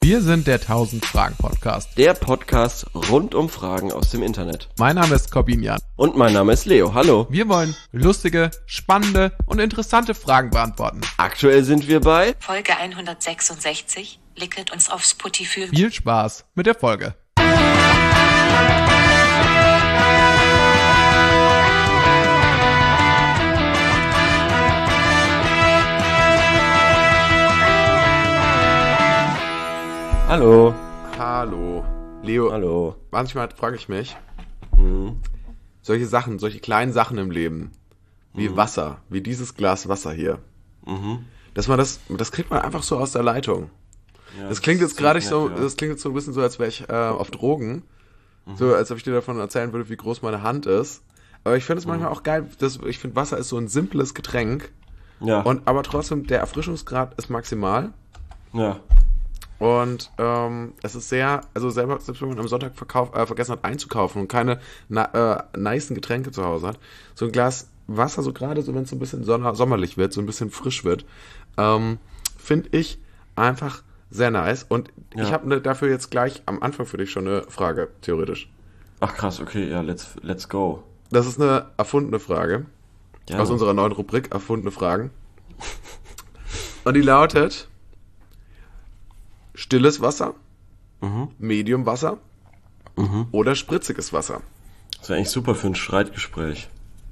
Wir sind der 1000 Fragen Podcast. Der Podcast rund um Fragen aus dem Internet. Mein Name ist Corbinian. Und mein Name ist Leo. Hallo. Wir wollen lustige, spannende und interessante Fragen beantworten. Aktuell sind wir bei Folge 166. Licket uns auf Spotify. Viel Spaß mit der Folge. Hallo. Hallo. Leo, Hallo. manchmal frage ich mich, solche Sachen, solche kleinen Sachen im Leben, wie Wasser, wie dieses Glas Wasser hier, dass man das kriegt man einfach so aus der Leitung. Ja, Das klingt jetzt gerade so, ja. das klingt jetzt so ein bisschen so, als wäre ich auf Drogen, so als ob ich dir davon erzählen würde, wie groß meine Hand ist. Aber ich finde es manchmal auch geil, ich finde Wasser ist so ein simples Getränk, Ja. aber trotzdem der Erfrischungsgrad ist maximal. Ja. Und es ist sehr, also selbst wenn man am Sonntag vergessen hat einzukaufen und keine nicen Getränke zu Hause hat, so ein Glas Wasser, so gerade so wenn es so ein bisschen sommerlich wird, so ein bisschen frisch wird, finde ich einfach sehr nice. Und Ja. ich habe dafür jetzt gleich am Anfang für dich schon eine Frage, theoretisch. Ach krass, okay, ja, let's go. Das ist eine erfundene Frage Ja. aus unserer neuen Rubrik Erfundene Fragen. Und die lautet: Stilles Wasser, Mediumwasser oder spritziges Wasser? Das wäre eigentlich super für ein Streitgespräch.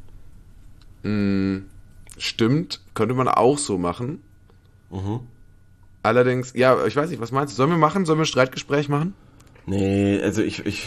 Stimmt, könnte man auch so machen. Allerdings, ja, ich weiß nicht, was meinst du? Sollen wir ein Streitgespräch machen? Nee, also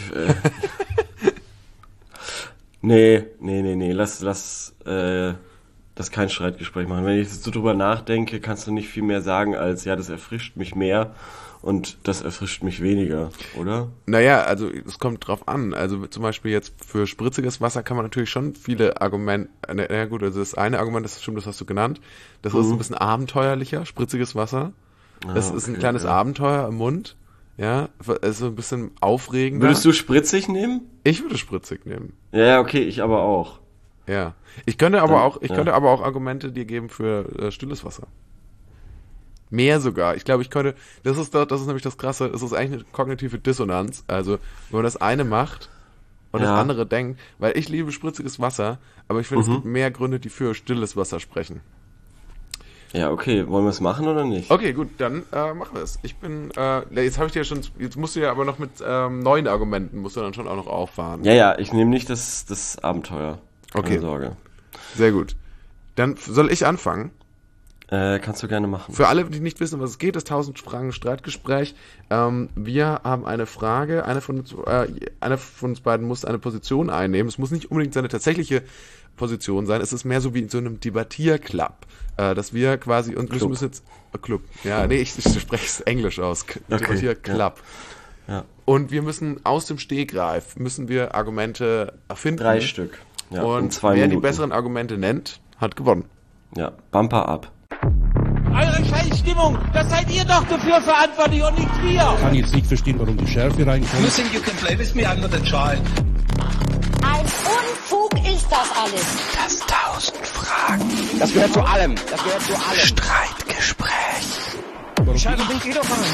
Nee, lass das kein Streitgespräch machen. Wenn ich jetzt so drüber nachdenke, kannst du nicht viel mehr sagen als, ja, das erfrischt mich mehr und das erfrischt mich weniger, oder? Naja, also es kommt drauf an. Also zum Beispiel jetzt für spritziges Wasser kann man natürlich schon viele Argumente, na gut, also das eine Argument, das stimmt, das hast du genannt, das ist ein bisschen abenteuerlicher, spritziges Wasser. Das ist ein okay, kleines ja. Abenteuer im Mund, ja, es ist so ein bisschen aufregender. Würdest du spritzig nehmen? Ich würde spritzig nehmen. Ja, okay, ich aber auch. Ja. Ich könnte aber ja. auch Argumente dir geben für stilles Wasser. Mehr sogar. Ich glaube, das ist nämlich das Krasse, es ist eigentlich eine kognitive Dissonanz. Also, wenn man das eine macht und das Ja. andere denkt, weil ich liebe spritziges Wasser, aber ich finde, es gibt mehr Gründe, die für stilles Wasser sprechen. Ja, okay, wollen wir es machen oder nicht? Okay, gut, dann machen wir es. Jetzt musst du ja aber noch mit neuen Argumenten, musst du dann schon auch noch auffahren. Ja, ich nehme nicht das Abenteuer. Keine Okay. Sorge. Sehr gut. Dann soll ich anfangen? Kannst du gerne machen. Für alle, die nicht wissen, was es geht, das 1000 Fragen Streitgespräch. Wir haben eine Frage. Einer von uns beiden muss eine Position einnehmen. Es muss nicht unbedingt seine tatsächliche Position sein. Es ist mehr so wie in so einem Debattierclub, dass wir quasi und wir müssen jetzt Club. Ja, nee, ich spreche es Englisch aus. Debattierclub. Ja. Und wir müssen aus dem Stegreif Argumente erfinden. 3 Stück. Ja, in Und 2 wer Minuten. die besseren Argumente nennt, hat gewonnen. Ja, Bumper ab. Eure Scheißstimmung, das seid ihr doch dafür verantwortlich und nicht wir. Ich kann jetzt nicht verstehen, warum die Schärfe reinkommt. You think you can play with me? I'm not a child. Ein Unfug ist das alles. Das 1000 Fragen Das gehört zu allem. Das gehört zu allem. Streitgespräch. Scheiße, bin ich doch an.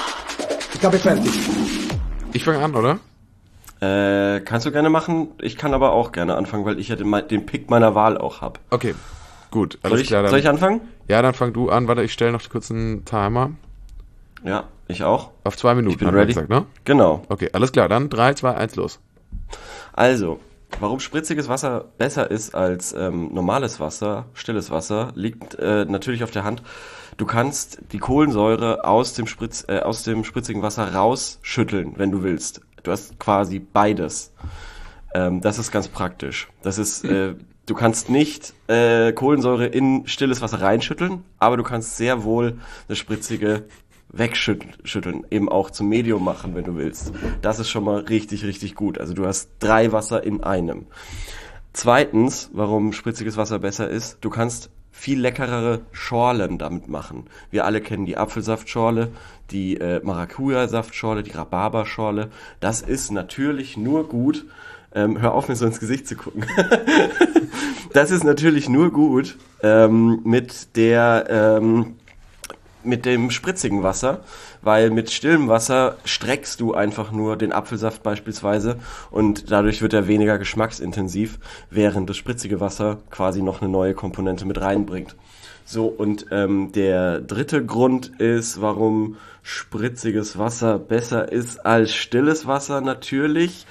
Ich fange an, oder? Kannst du gerne machen. Ich kann aber auch gerne anfangen, weil ich ja den Pick meiner Wahl auch hab. Okay, gut. Soll ich anfangen? Ja, dann fang du an. Warte, ich stelle noch kurz einen Timer. Ja, ich auch. Auf 2 Minuten, Ich bin haben wir ready. gesagt, ne? Genau. Okay, alles klar. Dann 3, 2, 1, los. Also, warum spritziges Wasser besser ist als normales Wasser, stilles Wasser, liegt natürlich auf der Hand. Du kannst die Kohlensäure aus dem spritzigen Wasser rausschütteln, wenn du willst. Du hast quasi beides. Das ist ganz praktisch. Das ist, du kannst nicht Kohlensäure in stilles Wasser reinschütteln, aber du kannst sehr wohl das spritzige wegschütteln, eben auch zum Medium machen, wenn du willst. Das ist schon mal richtig, richtig gut. Also du hast 3 Wasser in einem. Zweitens, warum spritziges Wasser besser ist, du kannst viel leckerere Schorlen damit machen. Wir alle kennen die Apfelsaftschorle, die Maracuja-Saftschorle, die Rhabarberschorle. Das ist natürlich nur gut. Hör auf, mir so ins Gesicht zu gucken. Das ist natürlich nur gut mit der mit dem spritzigen Wasser, weil mit stillem Wasser streckst du einfach nur den Apfelsaft beispielsweise und dadurch wird er weniger geschmacksintensiv, während das spritzige Wasser quasi noch eine neue Komponente mit reinbringt. So, und der dritte Grund ist, warum spritziges Wasser besser ist als stilles Wasser natürlich,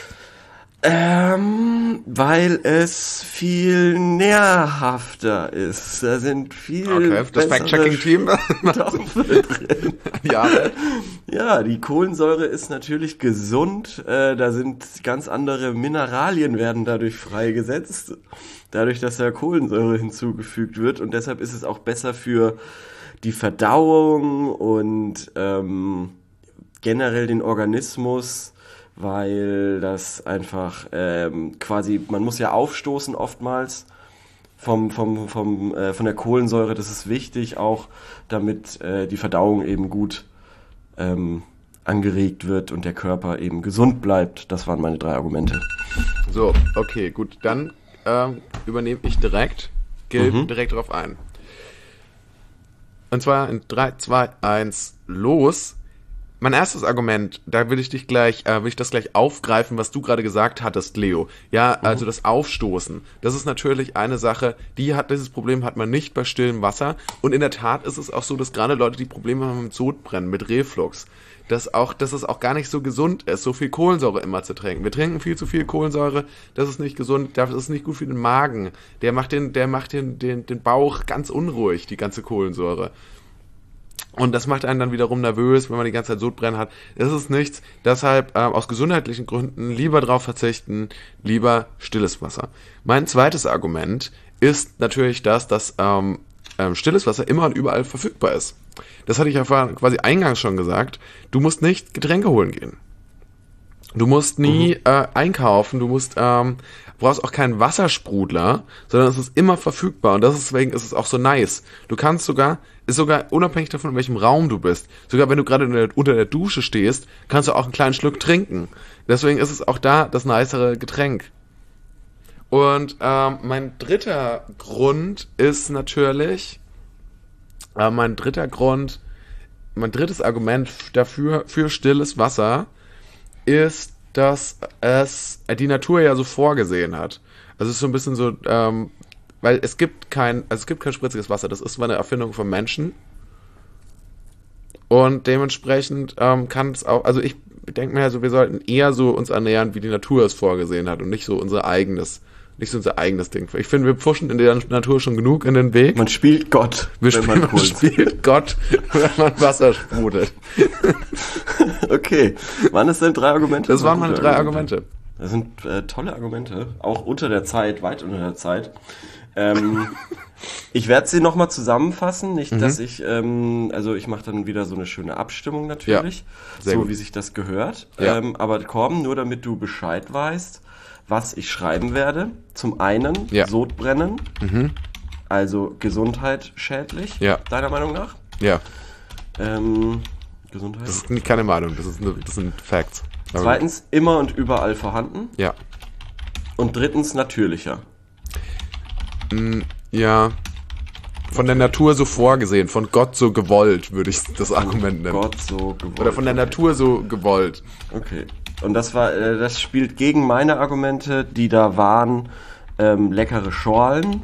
weil es viel nährhafter ist. Da sind viel das Fact-Checking-Team Stoffe drin. Ja. Ja, die Kohlensäure ist natürlich gesund. Da sind ganz andere Mineralien werden dadurch freigesetzt. Dadurch, dass da Kohlensäure hinzugefügt wird. Und deshalb ist es auch besser für die Verdauung und generell den Organismus, weil das einfach quasi, man muss ja aufstoßen oftmals von der Kohlensäure, das ist wichtig auch, damit die Verdauung eben gut angeregt wird und der Körper eben gesund bleibt. Das waren meine 3 Argumente. So, okay, gut, dann übernehme ich direkt, gehe direkt drauf ein. Und zwar in 3, 2, 1, los. Mein erstes Argument, da will ich das gleich aufgreifen, was du gerade gesagt hattest, Leo. Ja, also das Aufstoßen. Das ist natürlich eine Sache, dieses Problem hat man nicht bei stillem Wasser. Und in der Tat ist es auch so, dass gerade Leute, die Probleme haben mit Sodbrennen, mit Reflux, dass es auch gar nicht so gesund ist, so viel Kohlensäure immer zu trinken. Wir trinken viel zu viel Kohlensäure, das ist nicht gesund, das ist nicht gut für den Magen. Der macht den Bauch ganz unruhig, die ganze Kohlensäure. Und das macht einen dann wiederum nervös, wenn man die ganze Zeit Sodbrennen hat. Das ist nichts. Deshalb aus gesundheitlichen Gründen lieber drauf verzichten, lieber stilles Wasser. Mein zweites Argument ist natürlich dass stilles Wasser immer und überall verfügbar ist. Das hatte ich ja quasi eingangs schon gesagt. Du musst nicht Getränke holen gehen. Du musst nie einkaufen, brauchst auch keinen Wassersprudler, sondern es ist immer verfügbar und deswegen ist es auch so nice. Du kannst sogar unabhängig davon, in welchem Raum du bist, sogar wenn du gerade unter der Dusche stehst, kannst du auch einen kleinen Schluck trinken. Deswegen ist es auch da das nicere Getränk. Und mein dritter Grund ist natürlich, mein drittes Argument dafür, für stilles Wasser, ist, dass es die Natur ja so vorgesehen hat. Also es ist so ein bisschen so, weil es gibt kein spritziges Wasser. Das ist zwar eine Erfindung von Menschen. Und dementsprechend kann es auch, also ich denke mir also, wir sollten eher so uns ernähren, wie die Natur es vorgesehen hat und nicht so unser eigenes Ding. Ich finde, wir pfuschen in der Natur schon genug in den Weg. Man spielt Gott, man spielt Gott, wenn man Wasser sprudelt. Okay, waren das denn 3 Argumente? Das waren meine 3 Argumente. Das sind tolle Argumente, auch unter der Zeit, weit unter der Zeit. Ich werde sie nochmal zusammenfassen, nicht, dass ich, also ich mache dann wieder so eine schöne Abstimmung natürlich, sehr so gut. wie sich das gehört. Ja. Aber Korben, nur damit du Bescheid weißt, was ich schreiben werde. Zum einen Sodbrennen, also Gesundheit schädlich, deiner Meinung nach? Ja. Gesundheit? Das ist keine Meinung, das sind Facts. Zweitens, immer und überall vorhanden. Ja. Und drittens, natürlicher. Ja. Von der Natur so vorgesehen, von Gott so gewollt, würde ich das Argument nennen. Gott so gewollt. Oder von der Natur so gewollt. Okay. Und das spielt gegen meine Argumente, die da waren, leckere Schorlen.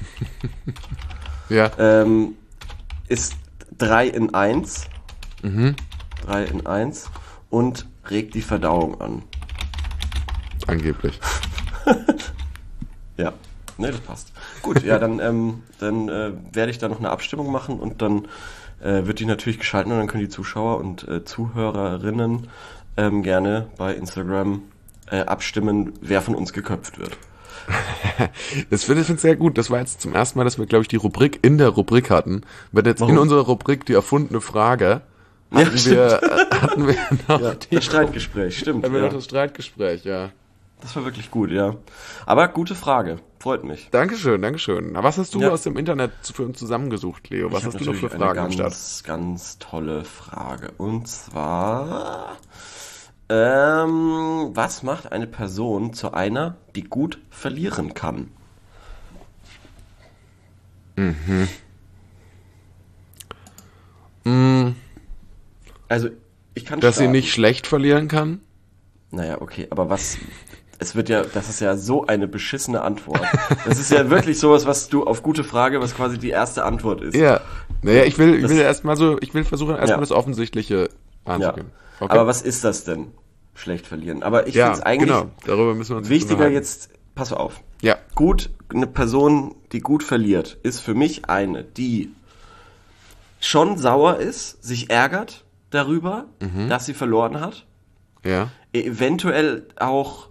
Ja. Ist 3 in 1. 3 in 1. Und regt die Verdauung an. Angeblich. Ja, ne, das passt. Gut, ja, dann werde ich da noch eine Abstimmung machen und dann wird die natürlich geschalten und dann können die Zuschauer und Zuhörerinnen gerne bei Instagram abstimmen, wer von uns geköpft wird. Das finde ich sehr gut. Das war jetzt zum ersten Mal, dass wir, glaube ich, die Rubrik in der Rubrik hatten. Wenn jetzt in unserer Rubrik die erfundene Frage hatten wir noch das Streitgespräch, stimmt. Hatten wir noch das Streitgespräch, ja. Das war wirklich gut, ja. Aber gute Frage, freut mich. Dankeschön. Na, was hast du aus dem Internet für uns zusammengesucht, Leo? Was hast du noch für Fragen am Start? Ganz tolle Frage. Und zwar, was macht eine Person zu einer, die gut verlieren kann? Also, ich kann Dass sie starten. nicht schlecht verlieren kann? Naja, okay, aber das ist ja so eine beschissene Antwort. Das ist ja wirklich sowas, was du auf gute Frage, was quasi die erste Antwort ist. Ja. Naja, ich will versuchen erstmal Ja. das Offensichtliche Ja. anzugehen. Okay. Aber was ist das denn? Schlecht verlieren. Aber ich ja, finde es eigentlich genau. Darüber müssen wir uns wichtiger unterhalten. jetzt, pass auf. Ja. Eine Person, die gut verliert, ist für mich eine, die schon sauer ist, sich ärgert darüber, dass sie verloren hat. Ja. Eventuell auch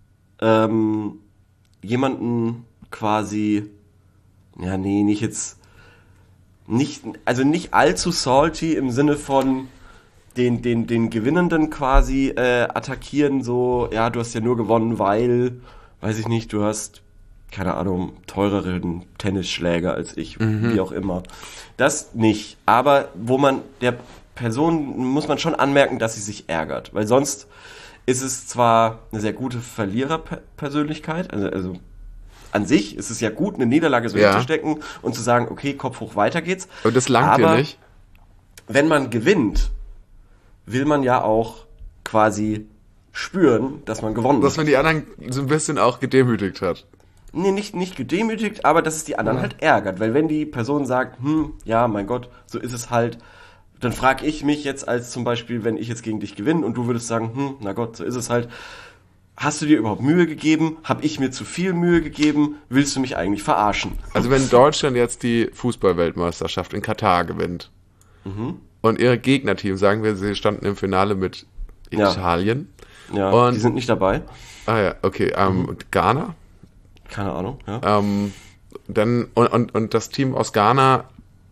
jemanden quasi, ja, nee, nicht allzu salty im Sinne von den Gewinnenden quasi attackieren, so, ja, du hast ja nur gewonnen, weil, weiß ich nicht, du hast, keine Ahnung, teureren Tennisschläger als ich, wie auch immer. Das nicht, aber der Person muss man schon anmerken, dass sie sich ärgert, weil sonst ist es zwar eine sehr gute Verliererpersönlichkeit, also an sich ist es ja gut, eine Niederlage so hinzustecken und zu sagen, okay, Kopf hoch, weiter geht's. Aber das langt dir nicht. Wenn man gewinnt, will man ja auch quasi spüren, dass man gewonnen Dass hat. man die anderen so ein bisschen auch gedemütigt hat. Nee, nicht gedemütigt, aber dass es die anderen halt ärgert. Weil wenn die Person sagt, ja, mein Gott, so ist es halt, dann frage ich mich jetzt als zum Beispiel, wenn ich jetzt gegen dich gewinne und du würdest sagen, na Gott, so ist es halt. Hast du dir überhaupt Mühe gegeben? Hab ich mir zu viel Mühe gegeben? Willst du mich eigentlich verarschen? Also wenn Deutschland jetzt die Fußball-Weltmeisterschaft in Katar gewinnt und ihre Gegnerteam, sagen wir, sie standen im Finale mit Italien. Ja, Und- die sind nicht dabei. Ah ja, okay. Ghana. Keine Ahnung, ja. Dann und das Team aus Ghana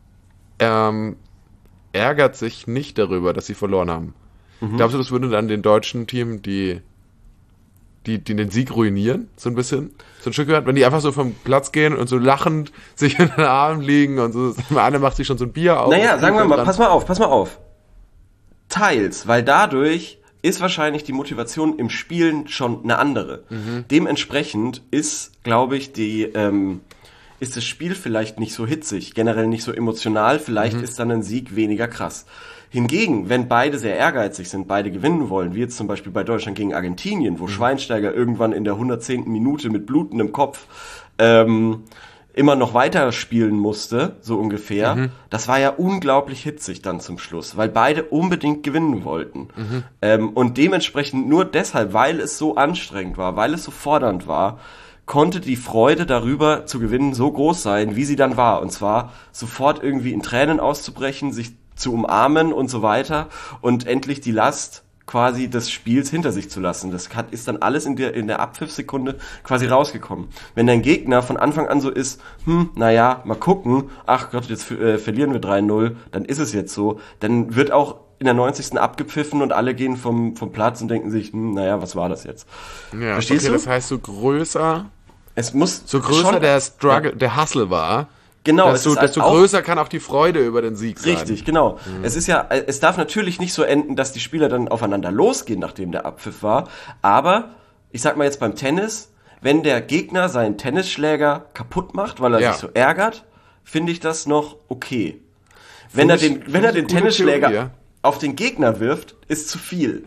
ärgert sich nicht darüber, dass sie verloren haben. Glaubst du, das würde dann den deutschen Team die den Sieg ruinieren, so ein bisschen? So ein Stück weit, wenn die einfach so vom Platz gehen und so lachend sich in den Armen liegen und so, einer macht sich schon so ein Bier auf. Naja, sagen wir mal, dran. pass mal auf. Teils, weil dadurch ist wahrscheinlich die Motivation im Spielen schon eine andere. Dementsprechend ist, glaube ich, ist das Spiel vielleicht nicht so hitzig, generell nicht so emotional, vielleicht ist dann ein Sieg weniger krass. Hingegen, wenn beide sehr ehrgeizig sind, beide gewinnen wollen, wie jetzt zum Beispiel bei Deutschland gegen Argentinien, wo Schweinsteiger irgendwann in der 110. Minute mit blutendem Kopf immer noch weiter spielen musste, so ungefähr. Das war ja unglaublich hitzig dann zum Schluss, weil beide unbedingt gewinnen wollten. Und dementsprechend nur deshalb, weil es so anstrengend war, weil es so fordernd war, konnte die Freude darüber zu gewinnen so groß sein, wie sie dann war. Und zwar sofort irgendwie in Tränen auszubrechen, sich zu umarmen und so weiter und endlich die Last quasi des Spiels hinter sich zu lassen. Das ist dann alles in der Abpfiffsekunde quasi rausgekommen. Wenn dein Gegner von Anfang an so ist, naja, mal gucken, ach Gott, jetzt verlieren wir 3-0, dann ist es jetzt so, dann wird auch in der 90. abgepfiffen und alle gehen vom Platz und denken sich, naja, was war das jetzt? Ja, Verstehst okay, du? das heißt, so größer schon, der Struggle, der Hustle war, genau, desto es ist auch größer kann auch die Freude über den Sieg sein. richtig, genau. Es darf natürlich nicht so enden, dass die Spieler dann aufeinander losgehen, nachdem der Abpfiff war. Aber, ich sag mal jetzt beim Tennis, wenn der Gegner seinen Tennisschläger kaputt macht, weil er sich so ärgert, finde ich das noch okay. Wenn er den gute Tennisschläger Theorie, ja. auf den Gegner wirft, ist zu viel.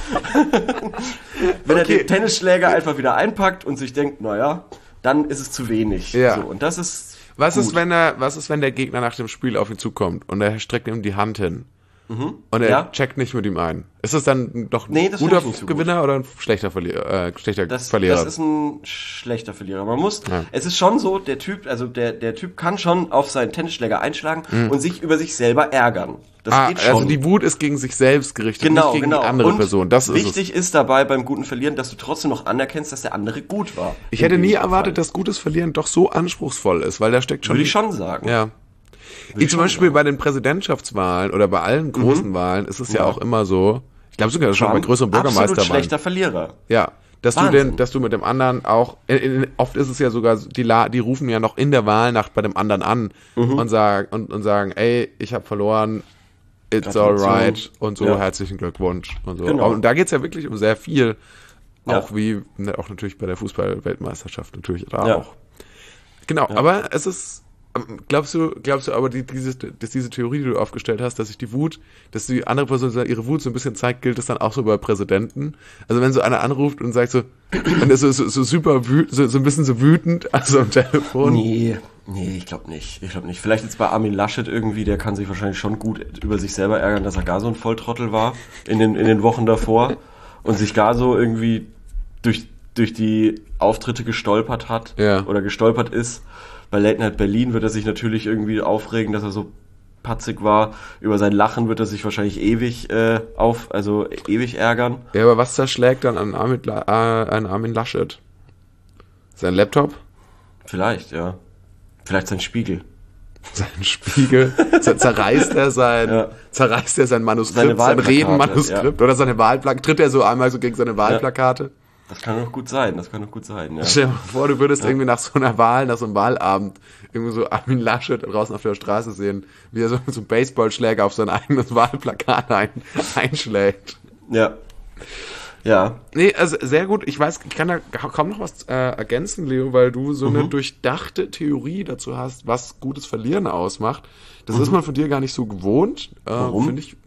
Wenn er den Tennisschläger einfach wieder einpackt und sich denkt, naja, dann ist es zu wenig. Ja. So, und das ist Was gut. ist, wenn der Gegner nach dem Spiel auf ihn zukommt und er streckt ihm die Hand hin und er checkt nicht mit ihm ein? Ist das dann doch ein Nee, das guter finde ich nicht so Gewinner oder ein schlechter Verlierer? Das Verlierer? ist ein schlechter Verlierer. Es ist schon so, der Typ kann schon auf seinen Tennisschläger einschlagen und sich über sich selber ärgern. Das geht schon. Also die Wut ist gegen sich selbst gerichtet, Genau, nicht gegen genau. die andere Und Person. Das ist es. wichtig ist dabei beim guten Verlieren, dass du trotzdem noch anerkennst, dass der andere gut war. Ich hätte nie erwartet, dass gutes Verlieren doch so anspruchsvoll ist, weil da steckt schon... Würde ich schon sagen. Ja. Wie zum Beispiel bei den Präsidentschaftswahlen oder bei allen großen Wahlen ist es ja auch immer so, ich glaube sogar schon bei größeren Absolut Bürgermeisterwahlen. schlechter Verlierer. Ja, dass Wahnsinn. du mit dem anderen auch, oft ist es ja sogar, die rufen ja noch in der Wahlnacht bei dem anderen an und sagen, ey, ich habe verloren, it's Gratulation. alright und so, Ja. herzlichen Glückwunsch und so. Genau. Und da geht's ja wirklich um sehr viel, Ja. auch auch natürlich bei der Fußball-Weltmeisterschaft natürlich da Ja. auch. Genau, aber es ist, Glaubst du aber, dass diese Theorie, die du aufgestellt hast, dass dass die andere Person ihre Wut so ein bisschen zeigt, gilt das dann auch so bei Präsidenten? Also wenn so einer anruft und sagt so, und ist so super so ein bisschen so wütend, also am Telefon. Nee, ich glaube nicht. Vielleicht jetzt bei Armin Laschet irgendwie, der kann sich wahrscheinlich schon gut über sich selber ärgern, dass er gar so ein Volltrottel war in den Wochen davor und sich gar so irgendwie durch die Auftritte gestolpert hat oder gestolpert ist. Bei Late Night Berlin wird er sich natürlich irgendwie aufregen, dass er so patzig war. Über sein Lachen wird er sich wahrscheinlich ewig ärgern. Ja, aber was zerschlägt dann an Armin Laschet? Sein Laptop? Vielleicht, ja. Vielleicht sein Spiegel. Sein Spiegel? Zerreißt er sein Manuskript, sein Redenmanuskript oder seine Wahlplakate? Tritt er so einmal so gegen seine Wahlplakate? Ja. Das kann doch gut sein, ja. Stell dir mal vor, du würdest irgendwie nach so einer Wahl, nach so einem Wahlabend irgendwie so Armin Laschet draußen auf der Straße sehen, wie er so mit so einem Baseballschläger auf sein eigenes Wahlplakat einschlägt. Ja. Ja. Nee, also sehr gut. Ich kann da kaum noch was ergänzen, Leo, weil du so eine durchdachte Theorie dazu hast, was gutes Verlieren ausmacht. Das ist man von dir gar nicht so gewohnt. Warum? Finde ich,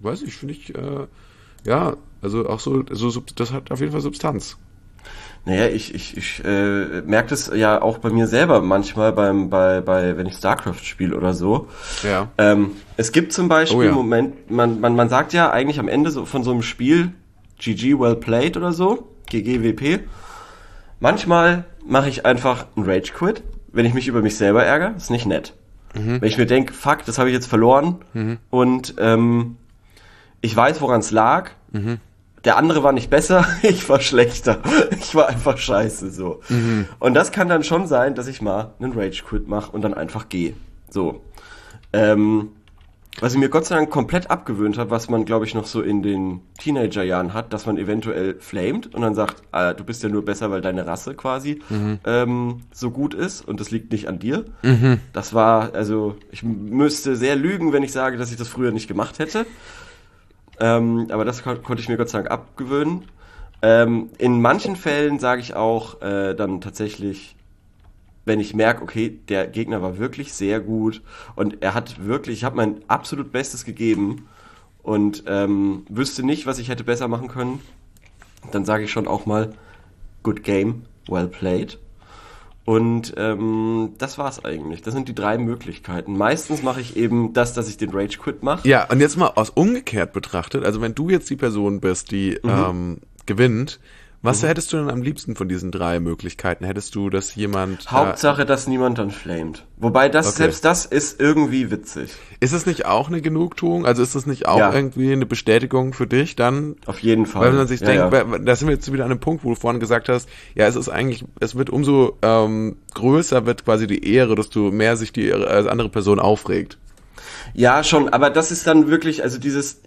also auch so, das hat auf jeden Fall Substanz. Naja, ich merke das ja auch bei mir selber manchmal wenn ich StarCraft spiele oder so. Ja. Es gibt zum Beispiel Moment, man sagt ja eigentlich am Ende so von so einem Spiel GG well played oder so, GGWP. Manchmal mache ich einfach einen Rage Quit, wenn ich mich über mich selber ärgere. Ist nicht nett. Wenn ich mir denke, fuck, das habe ich jetzt verloren und ich weiß, woran es lag. Der andere war nicht besser, ich war schlechter. Ich war einfach scheiße, so. Und das kann dann schon sein, dass ich mal einen Rage-Quit mache und dann einfach gehe. So. Was ich mir Gott sei Dank komplett abgewöhnt habe, was man, glaube ich, noch so in den Teenagerjahren hat, dass man eventuell flamet und dann sagt, du bist ja nur besser, weil deine Rasse quasi so gut ist und das liegt nicht an dir. Das war, also, ich müsste sehr lügen, wenn ich sage, dass ich das früher nicht gemacht hätte. Aber das konnte ich mir Gott sei Dank abgewöhnen. In manchen Fällen sage ich auch dann tatsächlich, wenn ich merke, okay, der Gegner war wirklich sehr gut und ich habe mein absolut Bestes gegeben und wüsste nicht, was ich hätte besser machen können, dann sage ich schon auch mal, good game, well played. Und das war's eigentlich. Das sind die 3 Möglichkeiten. Meistens mache ich eben das, dass ich den Rage Quit mache. Ja, und jetzt mal aus umgekehrt betrachtet, also wenn du jetzt die Person bist, die gewinnt, was hättest du denn am liebsten von diesen 3 Möglichkeiten? Hättest du, dass jemand... Hauptsache, dass niemand dann flamet. Wobei selbst das ist irgendwie witzig. Ist es nicht auch eine Genugtuung? Also ist das nicht auch irgendwie eine Bestätigung für dich dann? Auf jeden Fall. Weil man sich denkt, da sind wir jetzt wieder an einem Punkt, wo du vorhin gesagt hast, ja, es wird umso größer wird quasi die Ehre, desto mehr sich die andere Person aufregt. Ja, schon, aber das ist dann wirklich, also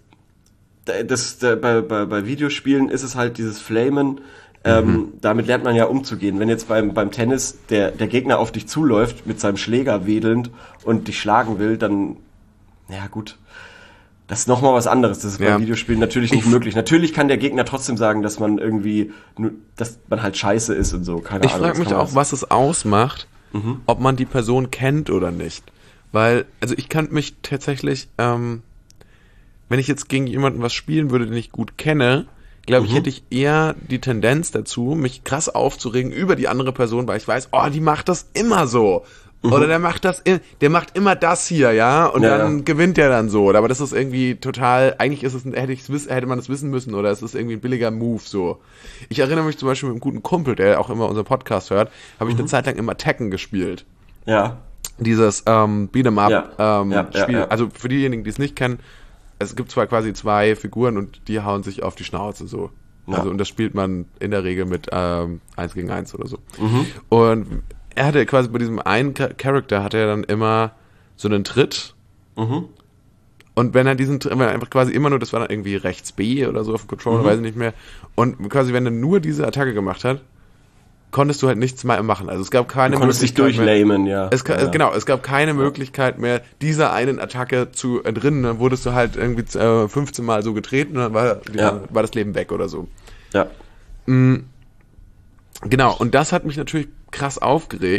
bei Videospielen ist es halt dieses Flamen, damit lernt man ja umzugehen. Wenn jetzt beim Tennis der Gegner auf dich zuläuft, mit seinem Schläger wedelnd und dich schlagen will, dann, ja gut, das ist nochmal was anderes. Das ist bei Videospielen natürlich nicht möglich. Natürlich kann der Gegner trotzdem sagen, dass man dass man halt scheiße ist und so, keine Ahnung. Ich frage mich auch, was es ausmacht, ob man die Person kennt oder nicht. Weil, also ich kann mich tatsächlich, wenn ich jetzt gegen jemanden was spielen würde, den ich gut kenne, glaube ich, hätte ich eher die Tendenz dazu, mich krass aufzuregen über die andere Person, weil ich weiß, die macht das immer so. Oder der macht immer das hier, ja, und dann gewinnt der dann so. Aber das ist irgendwie total, eigentlich ist es, hätte man das wissen müssen, oder es ist irgendwie ein billiger Move, so. Ich erinnere mich zum Beispiel mit einem guten Kumpel, der auch immer unseren Podcast hört, habe ich eine Zeit lang immer Tekken gespielt. Ja. Dieses Beat'em-up Spiel. Also für diejenigen, die es nicht kennen, es gibt zwar quasi 2 Figuren und die hauen sich auf die Schnauze so. Ja. Also und das spielt man in der Regel mit 1 gegen 1 oder so. Und er hatte quasi bei diesem einen Charakter hatte er dann immer so einen Tritt. Und wenn er einfach quasi immer nur, das war dann irgendwie rechts B oder so auf dem Controller, weiß ich nicht mehr. Und quasi wenn er nur diese Attacke gemacht hat, konntest du halt nichts mehr machen. Also es gab keine Möglichkeit mehr. Du konntest dich durchlamen, ja. Genau, es gab keine Möglichkeit mehr, dieser einen Attacke zu entrinnen. Dann wurdest du halt irgendwie 15 Mal so getreten und dann war das Leben weg oder so. Ja. Genau, und das hat mich natürlich krass aufgeregt,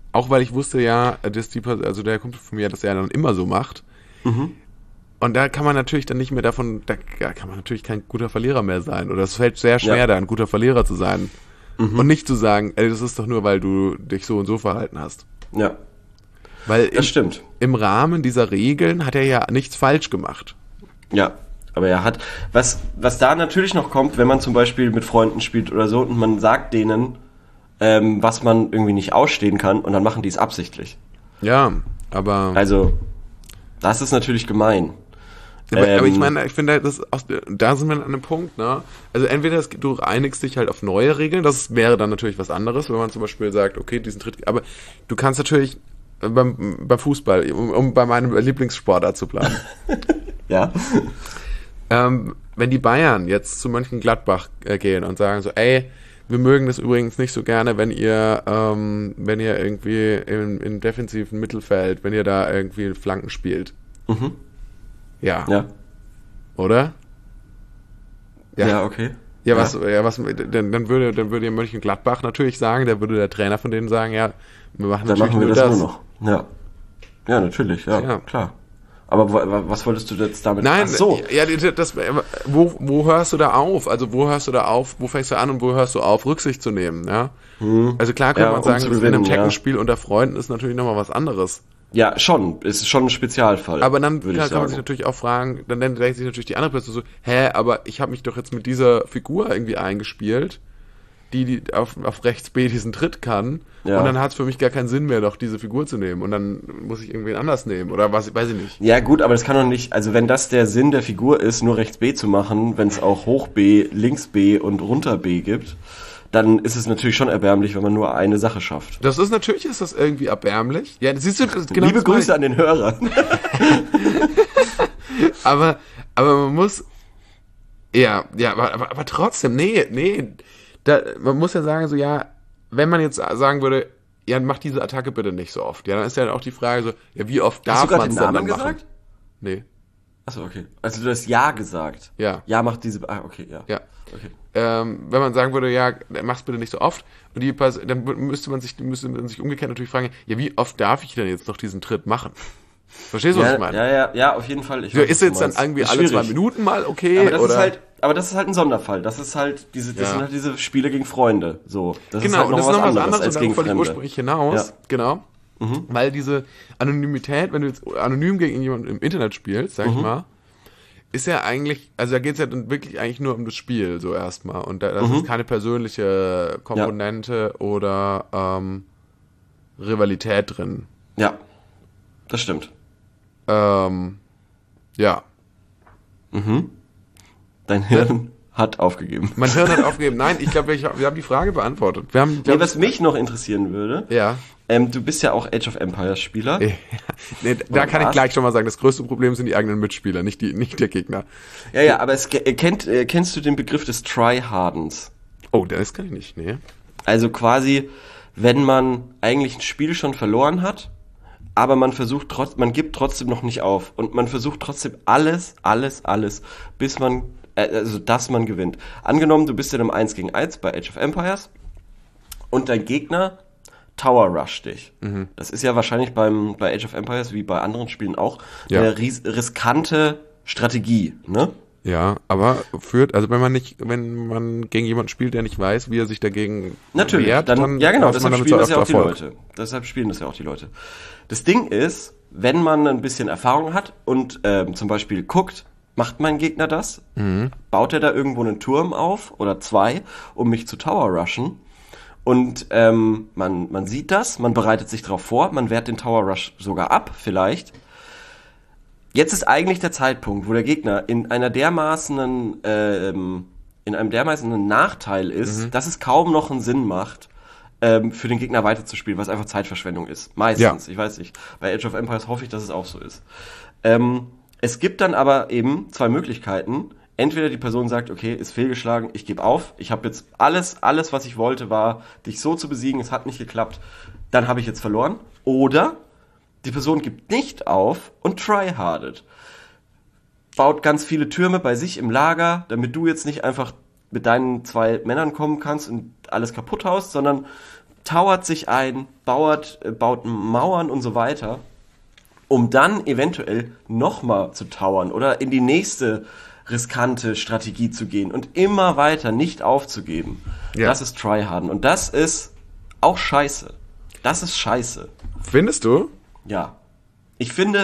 Auch weil ich wusste ja, dass also der Kumpel von mir das ja dann immer so macht. Und da kann man natürlich dann nicht mehr da kann man natürlich kein guter Verlierer mehr sein. Oder es fällt sehr schwer, da ein guter Verlierer zu sein. Und nicht zu sagen, ey, das ist doch nur, weil du dich so und so verhalten hast. Ja. Weil Das stimmt. im Rahmen dieser Regeln hat er ja nichts falsch gemacht. Ja, aber er hat, was da natürlich noch kommt, wenn man zum Beispiel mit Freunden spielt oder so und man sagt denen, was man irgendwie nicht ausstehen kann und dann machen die es absichtlich. Ja, aber... Also, das ist natürlich gemein. Aber ich meine, ich finde, da sind wir an einem Punkt, ne? Also entweder du einigst dich halt auf neue Regeln, das wäre dann natürlich was anderes, wenn man zum Beispiel sagt, okay, diesen Tritt, aber du kannst natürlich beim Fußball, um bei meinem Lieblingssportart zu bleiben. Ja. Wenn die Bayern jetzt zu Mönchengladbach gehen und sagen so, ey, wir mögen das übrigens nicht so gerne, wenn ihr irgendwie im defensiven Mittelfeld, wenn ihr da irgendwie Flanken spielt. Ja. Ja. Oder? Ja, okay. Ja, dann würde ja Mönchengladbach natürlich sagen, da würde der Trainer von denen sagen, ja, wir machen Dann natürlich machen wir nur das nur noch. Ja. Ja, natürlich, ja. Klar. Aber was wolltest du jetzt damit? Nein, Ach so. ja, wo hörst du da auf? Also wo hörst du da auf? Wo fängst du an und wo hörst du auf, Rücksicht zu nehmen? Ja? Also klar kann man sagen, in einem Teckenspiel unter Freunden ist natürlich nochmal was anderes. Ja, schon. Es ist schon ein Spezialfall. Aber dann kann man sich natürlich auch fragen, dann denkt sich natürlich die andere Person so, aber ich habe mich doch jetzt mit dieser Figur irgendwie eingespielt, die auf rechts B diesen Tritt kann. Ja. Und dann hat es für mich gar keinen Sinn mehr, doch diese Figur zu nehmen. Und dann muss ich irgendwen anders nehmen. Oder was, weiß ich nicht. Ja gut, aber das kann doch nicht, also wenn das der Sinn der Figur ist, nur rechts B zu machen, wenn es auch hoch B, links B und runter B gibt, dann ist es natürlich schon erbärmlich, wenn man nur eine Sache schafft. Natürlich ist das irgendwie erbärmlich. Ja, siehst du, genau. Liebe Grüße an den Hörer. aber man muss, aber trotzdem, man muss ja sagen, so, ja, wenn man jetzt sagen würde, ja, mach diese Attacke bitte nicht so oft. Ja, dann ist ja auch die Frage so, ja, wie oft darf man es dann machen? Gesagt? Nee. Achso, okay. Also du hast Ja gesagt. Ja. Ja, mach diese, okay, ja. Ja. Okay. Wenn man sagen würde, ja, mach's bitte nicht so oft, und dann müsste man sich umgekehrt natürlich fragen, ja, wie oft darf ich denn jetzt noch diesen Tritt machen? Verstehst du, was ich meine? Ja, auf jeden Fall. Ist jetzt dann irgendwie alle 2 Minuten mal okay? Aber das ist halt ein Sonderfall. Das ist halt das sind halt diese Spiele gegen Freunde. So. Das genau, ist halt und das ist noch was anderes als und gegen dann Fremde. ursprünglich hinaus. Ja. Genau. Weil diese Anonymität, wenn du jetzt anonym gegen jemanden im Internet spielst, sag ich mal, ist ja eigentlich, also da geht's ja dann wirklich eigentlich nur um das Spiel, so erstmal. Und da ist keine persönliche Komponente oder Rivalität drin. Ja, das stimmt. Ja. Dein Hirn hat aufgegeben. Mein Hirn hat aufgegeben. Nein, ich glaube, wir haben die Frage beantwortet. Was mich noch interessieren würde, ja. Du bist ja auch Age of Empires Spieler. Nee, da kann ich gleich schon mal sagen, das größte Problem sind die eigenen Mitspieler, nicht der Gegner. Ja, aber kennst du den Begriff des Tryhardens? Oh, das kann ich nicht, nee. Also quasi, wenn man eigentlich ein Spiel schon verloren hat, aber man gibt trotzdem noch nicht auf und man versucht trotzdem alles, bis man, dass man gewinnt. Angenommen, du bist in einem 1 gegen 1 bei Age of Empires und dein Gegner Tower Rush dich. Das ist ja wahrscheinlich bei Age of Empires wie bei anderen Spielen auch eine riskante Strategie, ne? Ja, aber wenn man gegen jemanden spielt, der nicht weiß, wie er sich dagegen wehrt, dann ja genau, deshalb spielen das ja auch die Leute. Deshalb spielen das ja auch die Leute. Das Ding ist, wenn man ein bisschen Erfahrung hat und zum Beispiel guckt, macht mein Gegner das? Baut er da irgendwo einen Turm auf oder 2, um mich zu Tower Rushen? Und man sieht das, man bereitet sich darauf vor, man wehrt den Tower Rush sogar ab, vielleicht. Jetzt ist eigentlich der Zeitpunkt, wo der Gegner in einem dermaßenen Nachteil ist, dass es kaum noch einen Sinn macht, für den Gegner weiterzuspielen, was einfach Zeitverschwendung ist. Meistens, ich weiß nicht. Bei Age of Empires hoffe ich, dass es auch so ist. Es gibt dann aber eben 2 Möglichkeiten. Entweder die Person sagt, okay, ist fehlgeschlagen, ich gebe auf, ich habe jetzt alles, was ich wollte, war, dich so zu besiegen, es hat nicht geklappt, dann habe ich jetzt verloren. Oder die Person gibt nicht auf und tryhardet. Baut ganz viele Türme bei sich im Lager, damit du jetzt nicht einfach mit deinen 2 Männern kommen kannst und alles kaputt haust, sondern towert sich ein, baut Mauern und so weiter, um dann eventuell nochmal zu towern oder in die nächste riskante Strategie zu gehen und immer weiter nicht aufzugeben. Ja. Das ist Tryharden und das ist auch scheiße. Das ist scheiße. Findest du? Ja. Ich finde,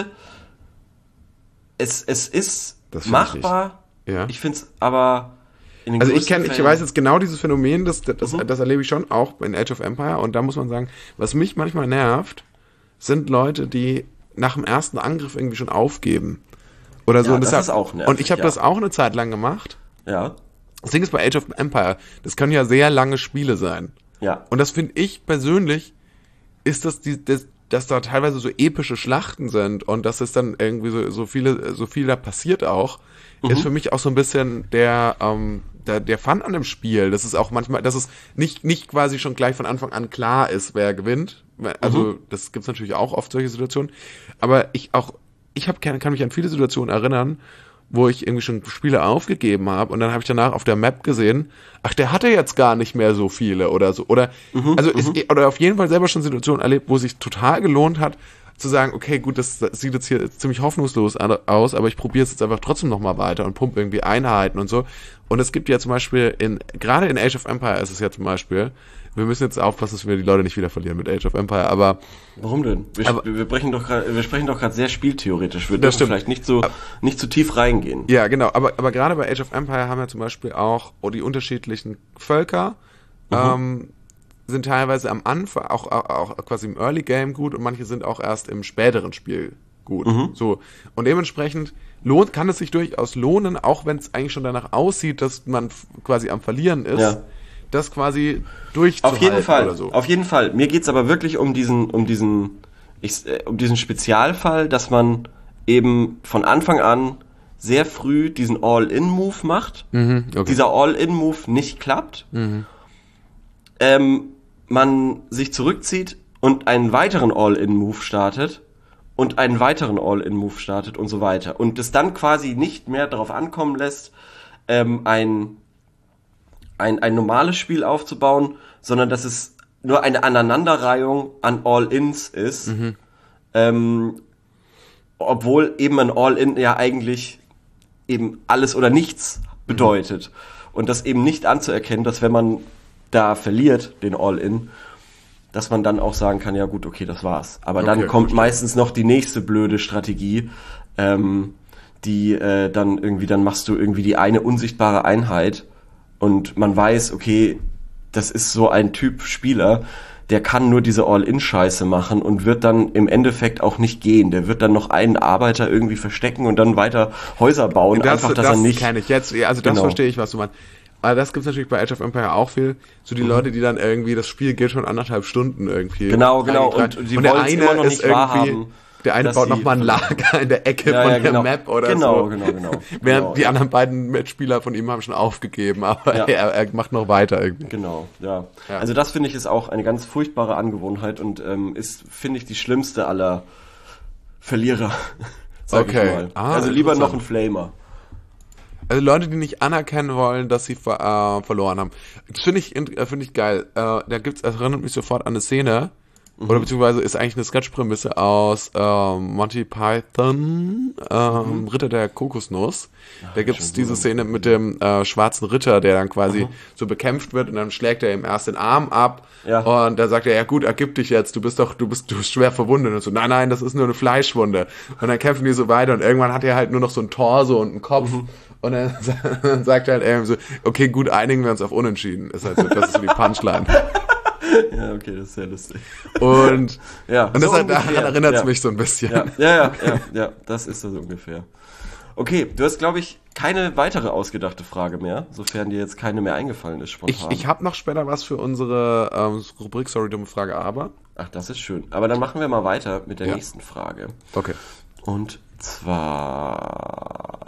es ist Das find machbar. ich nicht. Ja. Ich finde es aber in den Also ich größten Fällen- weiß jetzt genau dieses Phänomen, das erlebe ich schon auch in Age of Empire und da muss man sagen, was mich manchmal nervt, sind Leute, die nach dem ersten Angriff irgendwie schon aufgeben. Oder so. Ja, und das deshalb, ist auch nervig, und ich habe ja. das auch eine Zeit lang gemacht. Ja. Das Ding ist bei Age of Empire, das können ja sehr lange Spiele sein. Ja. Und das finde ich persönlich, ist dass da teilweise so epische Schlachten sind und dass es dann irgendwie so viel da passiert auch, ist für mich auch so ein bisschen der Fun an dem Spiel. Das ist auch manchmal, dass es nicht quasi schon gleich von Anfang an klar ist, wer gewinnt. Also das gibt's natürlich auch oft solche Situationen. Aber kann mich an viele Situationen erinnern, wo ich irgendwie schon Spiele aufgegeben habe und dann habe ich danach auf der Map gesehen, ach, der hatte jetzt gar nicht mehr so viele oder so. Oder oder auf jeden Fall selber schon Situationen erlebt, wo es sich total gelohnt hat, zu sagen, okay, gut, das sieht jetzt hier ziemlich hoffnungslos aus, aber ich probiere es jetzt einfach trotzdem nochmal weiter und pumpe irgendwie Einheiten und so. Und es gibt ja zum Beispiel gerade in Age of Empire ist es ja zum Beispiel, wir müssen jetzt aufpassen, dass wir die Leute nicht wieder verlieren mit Age of Empire, aber... Warum denn? Wir sprechen doch gerade sehr spieltheoretisch. Wir Das dürfen stimmt. vielleicht nicht zu tief reingehen. Ja, genau, aber gerade bei Age of Empire haben wir zum Beispiel auch die unterschiedlichen Völker, sind teilweise am Anfang, auch quasi im Early Game gut und manche sind auch erst im späteren Spiel gut. So. Und dementsprechend kann es sich durchaus lohnen, auch wenn es eigentlich schon danach aussieht, dass man quasi am Verlieren ist, Ja. das quasi durchzuhalten Auf jeden Fall, oder so. auf jeden Fall. Mir geht's aber wirklich um diesen Spezialfall, dass man eben von Anfang an sehr früh diesen All-In-Move macht. Okay. Dieser All-In-Move nicht klappt. Man sich zurückzieht und einen weiteren All-In-Move startet und einen weiteren All-In-Move startet und so weiter. Und es dann quasi nicht mehr darauf ankommen lässt, ein normales Spiel aufzubauen, sondern dass es nur eine Aneinanderreihung an All-Ins ist. Obwohl eben ein All-In ja eigentlich eben alles oder nichts bedeutet. Und das eben nicht anzuerkennen, dass wenn man da verliert, den All-In, dass man dann auch sagen kann, ja gut, okay, das war's. Aber dann Okay, kommt verstehe. meistens noch die nächste blöde Strategie, die dann machst du irgendwie die eine unsichtbare Einheit und man weiß, okay, das ist so ein Typ Spieler, der kann nur diese All-In-Scheiße machen und wird dann im Endeffekt auch nicht gehen. Der wird dann noch einen Arbeiter irgendwie verstecken und dann weiter Häuser bauen, Das er nicht... kenne ich jetzt, also das Genau. verstehe ich, was du meinst. Aber das gibt's natürlich bei Age of Empire auch viel. So die Leute, die dann irgendwie, das Spiel geht schon 1,5 Stunden irgendwie. Genau. Und Und die der wollen's eine immer noch ist nicht irgendwie, wahrhaben, der eine dass baut sie nochmal ein Lager in der Ecke Ja, von ja, genau. der Map oder Genau, so. genau. Während die anderen beiden Mitspieler von ihm haben schon aufgegeben, aber Ja. er macht noch weiter irgendwie. Genau, ja. Ja. Also das finde ich ist auch eine ganz furchtbare Angewohnheit und ist, finde ich, die schlimmste aller Verlierer, sag Okay. ich mal. Ah, also lieber noch ein interessant. Flamer. Also Leute, die nicht anerkennen wollen, dass sie verloren haben. Das finde ich geil. Erinnert mich sofort an eine Szene, oder beziehungsweise ist eigentlich eine Sketchprämisse aus Monty Python, Ritter der Kokosnuss. Da gibt's diese Szene mit dem schwarzen Ritter, der dann quasi so bekämpft wird und dann schlägt er ihm erst den Arm ab Ja. und da sagt er, ja gut, ergib dich jetzt, du bist schwer verwundet und so, nein, das ist nur eine Fleischwunde. Und dann kämpfen die so weiter und irgendwann hat er halt nur noch so ein Torso und einen Kopf. Und dann sagt er halt irgendwie so, okay, gut, einigen wir uns auf Unentschieden. Das ist so die Punchline. Ja, okay, das ist sehr lustig. Und, Ja, und so daran ungefähr. erinnert es Ja. mich so ein bisschen. Ja, das ist das ungefähr. Okay, du hast, glaube ich, keine weitere ausgedachte Frage mehr, sofern dir jetzt keine mehr eingefallen ist spontan. Ich habe noch später was für unsere Rubrik Sorry, dumme Frage, aber. Ach, das ist schön. Aber dann machen wir mal weiter mit der Ja. nächsten Frage. Okay. Und zwar...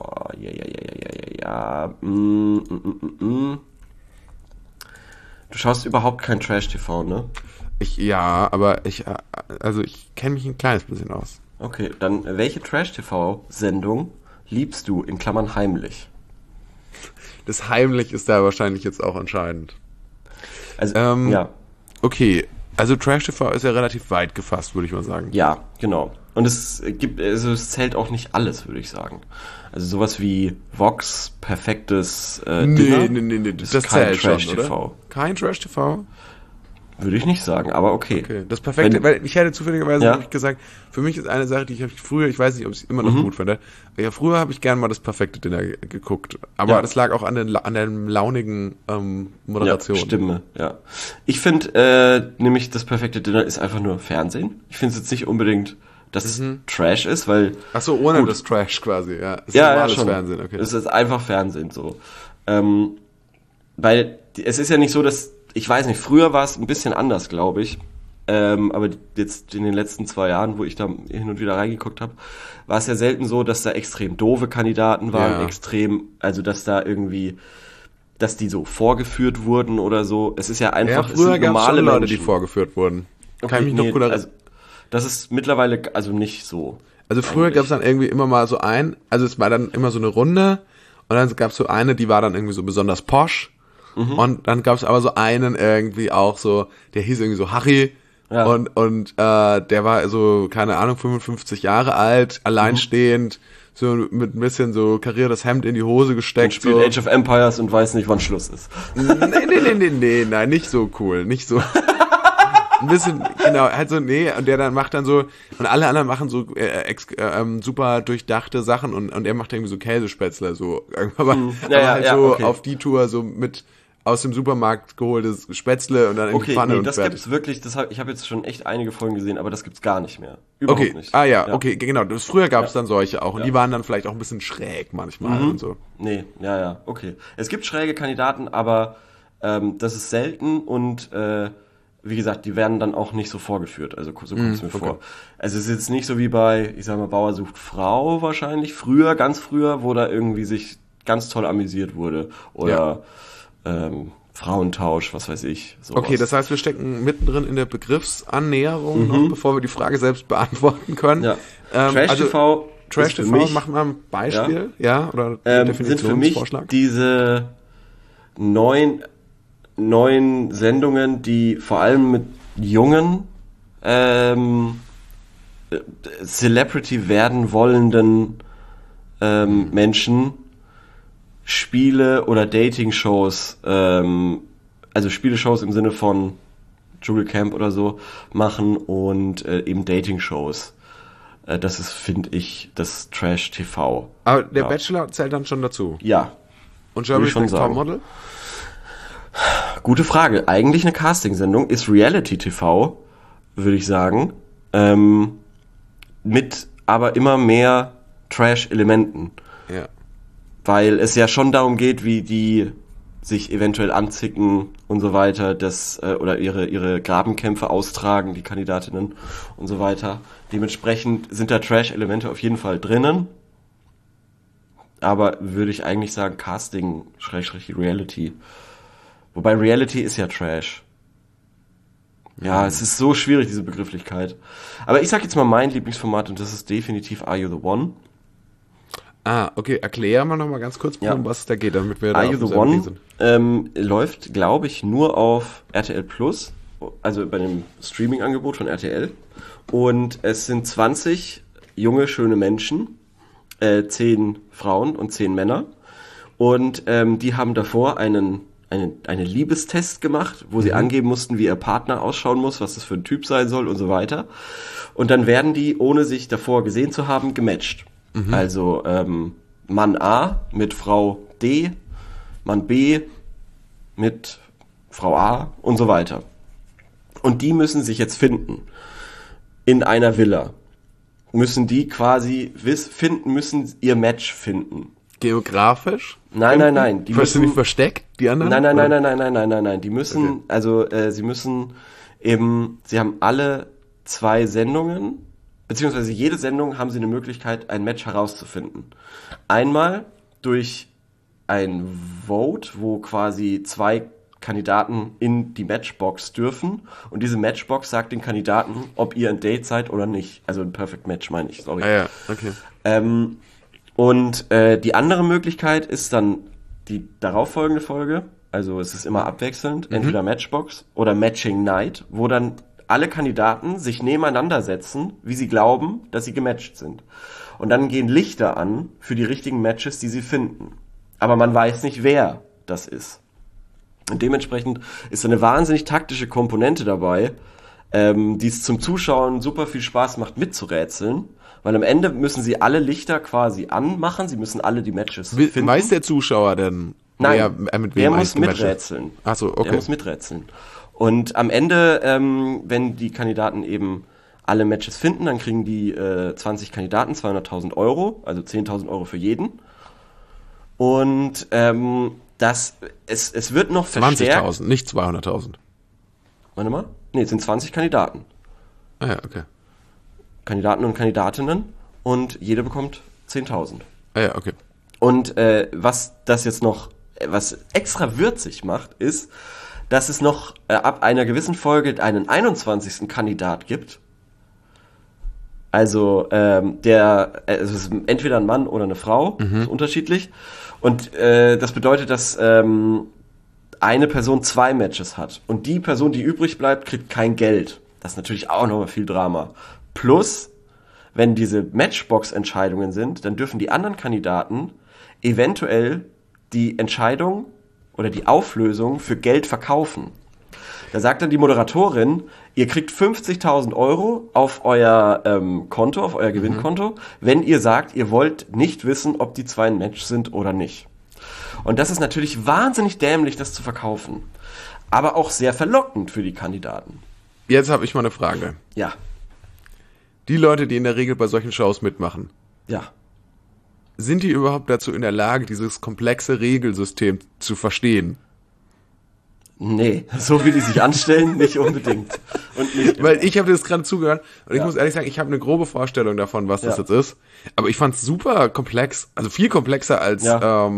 Du schaust überhaupt kein Trash-TV, ne? Aber ich kenne mich ein kleines bisschen aus. Okay, dann welche Trash-TV-Sendung liebst du, in Klammern heimlich? Das heimlich ist da wahrscheinlich jetzt auch entscheidend. Also, Ja. Okay, also Trash-TV ist ja relativ weit gefasst, würde ich mal sagen. Ja, genau. Und es zählt auch nicht alles, würde ich sagen. Also sowas wie Vox, perfektes Dinner. Nee, ist das kein zählt schon, Trash-TV. oder? Kein Trash-TV? Würde ich nicht sagen, aber okay. Okay, das Perfekte, weil ich hätte zufälligerweise Ja. nämlich gesagt, für mich ist eine Sache, die ich früher, ich weiß nicht, ob ich es immer noch gut finde, ja, früher habe ich gerne mal das perfekte Dinner geguckt, aber Ja. das lag auch an der launigen Moderation. Ja, Stimme, ja. Ich finde, nämlich das perfekte Dinner ist einfach nur Fernsehen. Ich finde es jetzt nicht unbedingt, dass es Trash ist, weil... Ach so, ohne Gut. das Trash quasi, ja. Es ist Ja, normales schon. Fernsehen, okay. Es ist einfach Fernsehen so. Weil es ist ja nicht so, dass... Ich weiß nicht, früher war es ein bisschen anders, glaube ich. Aber jetzt in den letzten 2 Jahren, wo ich da hin und wieder reingeguckt habe, war es ja selten so, dass da extrem doofe Kandidaten waren, Ja. also dass da irgendwie, dass die so vorgeführt wurden oder so. Es ist ja Ja, einfach, früher es sind gab es normale schon Leute, Menschen. die vorgeführt wurden. Kann Okay, ich mich noch gut erinnern. also, das ist mittlerweile also nicht so. Also früher eigentlich. gab es dann irgendwie immer mal so also es war dann immer so eine Runde und dann gab es so eine, die war dann irgendwie so besonders posch und dann gab es aber so einen irgendwie auch so, der hieß irgendwie so Harry Ja. und der war so, keine Ahnung, 55 Jahre alt, alleinstehend, so mit ein bisschen so kariertes Hemd in die Hose Und gesteckt. spielt So. Age of Empires und weiß nicht, wann Schluss ist. Nee, nein, nicht so cool, nicht so. Ein bisschen, genau, halt so, nee, und der dann macht dann so, und alle anderen machen so super durchdachte Sachen und er macht irgendwie so Käsespätzle, so, aber, Ja, halt ja, so okay. auf die Tour so mit aus dem Supermarkt geholtes Spätzle und dann in die Okay, Pfanne nee, und das fertig. gibt's wirklich, ich habe jetzt schon echt einige Folgen gesehen, aber das gibt's gar nicht mehr. Überhaupt Okay, nicht. okay, genau, früher gab es dann solche auch und die waren dann vielleicht auch ein bisschen schräg manchmal und so. Nee, ja, okay. Es gibt schräge Kandidaten, aber das ist selten und wie gesagt, die werden dann auch nicht so vorgeführt. Also so kommt es mir vor. Also es ist jetzt nicht so wie bei, ich sag mal, Bauer sucht Frau wahrscheinlich. Früher, ganz früher, wo da irgendwie sich ganz toll amüsiert wurde. Oder Frauentausch, was weiß ich. Sowas. Okay, das heißt, wir stecken mittendrin in der Begriffsannäherung noch, bevor wir die Frage selbst beantworten können. Ja. Also, Trash-TV Trash ist für TV, mich, mach mal ein Beispiel, ja oder sind für mich Definitionsvorschlag. diese neuen Sendungen, die vor allem mit jungen Celebrity werden wollenden Menschen Spiele oder Dating-Shows, also Spieleshows im Sinne von Dschungelcamp oder so machen und eben Dating-Shows. Das ist, finde ich, das Trash-TV. Aber der Ja. Bachelor zählt dann schon dazu. Ja, Und Würde Germany's ich schon Next sagen. Topmodel? gute Frage. Eigentlich eine Castingsendung ist Reality-TV, würde ich sagen. Mit aber immer mehr Trash-Elementen. Ja. Weil es ja schon darum geht, wie die sich eventuell anzicken und so weiter, oder ihre Grabenkämpfe austragen, die Kandidatinnen und so weiter. Dementsprechend sind da Trash-Elemente auf jeden Fall drinnen. Aber würde ich eigentlich sagen Casting / Reality. Wobei Reality ist ja Trash. Ja, es ist so schwierig, diese Begrifflichkeit. Aber ich sag jetzt mal mein Lieblingsformat und das ist definitiv Are You The One? Ah, okay, erklär mal nochmal ganz kurz, Ja. um was es da geht, damit wir da Are auf You The demselben Weg One sind. läuft, glaube ich, nur auf RTL Plus, also bei dem Streaming-Angebot von RTL. Und es sind 20 junge, schöne Menschen, 10 Frauen und 10 Männer. Und die haben davor einen Liebestest gemacht, wo sie angeben mussten, wie ihr Partner ausschauen muss, was das für ein Typ sein soll und so weiter. Und dann werden die, ohne sich davor gesehen zu haben, gematcht. Also Mann A mit Frau D, Mann B mit Frau A und so weiter. Und die müssen sich jetzt finden. In einer Villa. Müssen die quasi müssen ihr Match finden. Geografisch? Nein. Die müssen nicht versteckt, die anderen? Nein. Die müssen, sie müssen eben, sie haben alle 2 Sendungen, beziehungsweise jede Sendung haben sie eine Möglichkeit, ein Match herauszufinden. Einmal durch ein Vote, wo quasi 2 Kandidaten in die Matchbox dürfen und diese Matchbox sagt den Kandidaten, ob ihr ein Date seid oder nicht. Also ein Perfect Match, meine ich, sorry. Ah ja, okay. Und die andere Möglichkeit ist dann die darauffolgende Folge, Also es ist immer abwechselnd, entweder Matchbox oder Matching Night, wo dann alle Kandidaten sich nebeneinander setzen, wie sie glauben, dass sie gematcht sind. Und dann gehen Lichter an für die richtigen Matches, die sie finden. Aber man weiß nicht, wer das ist. Und dementsprechend ist eine wahnsinnig taktische Komponente dabei, die es zum Zuschauen super viel Spaß macht, mitzurätseln. Weil am Ende müssen sie alle Lichter quasi anmachen, sie müssen alle die Matches finden. Weiß der Zuschauer denn, Nein, mit wem der muss gematcht ist? miträtseln. Ach so, okay. Der muss miträtseln. Und am Ende, wenn die Kandidaten eben alle Matches finden, dann kriegen die 20 Kandidaten 200.000 Euro, also 10.000 Euro für jeden. Und es wird noch verstärkt. 20.000, nicht 200.000. Warte mal. Nee, es sind 20 Kandidaten. Ah ja, okay. Kandidaten und Kandidatinnen und jeder bekommt 10.000. Ah ja, okay. Und was extra würzig macht, ist, dass es noch ab einer gewissen Folge einen 21. Kandidat gibt. Also es ist entweder ein Mann oder eine Frau, ist unterschiedlich. Und das bedeutet, dass eine Person 2 Matches hat. Und die Person, die übrig bleibt, kriegt kein Geld. Das ist natürlich auch nochmal viel Drama. Plus, wenn diese Matchbox-Entscheidungen sind, dann dürfen die anderen Kandidaten eventuell die Entscheidung oder die Auflösung für Geld verkaufen. Da sagt dann die Moderatorin, ihr kriegt 50.000 Euro auf euer Konto, auf euer Gewinnkonto, wenn ihr sagt, ihr wollt nicht wissen, ob die 2 ein Match sind oder nicht. Und das ist natürlich wahnsinnig dämlich, das zu verkaufen. Aber auch sehr verlockend für die Kandidaten. Jetzt habe ich mal eine Frage. Ja. Die Leute, die in der Regel bei solchen Shows mitmachen, Ja. sind die überhaupt dazu in der Lage, dieses komplexe Regelsystem zu verstehen? Nee, so wie die sich anstellen, nicht unbedingt. Und nicht Weil ich habe das gerade zugehört und ich Ja. muss ehrlich sagen, ich habe eine grobe Vorstellung davon, was das Ja. jetzt ist. Aber ich fand es super komplex, also viel komplexer als Ja.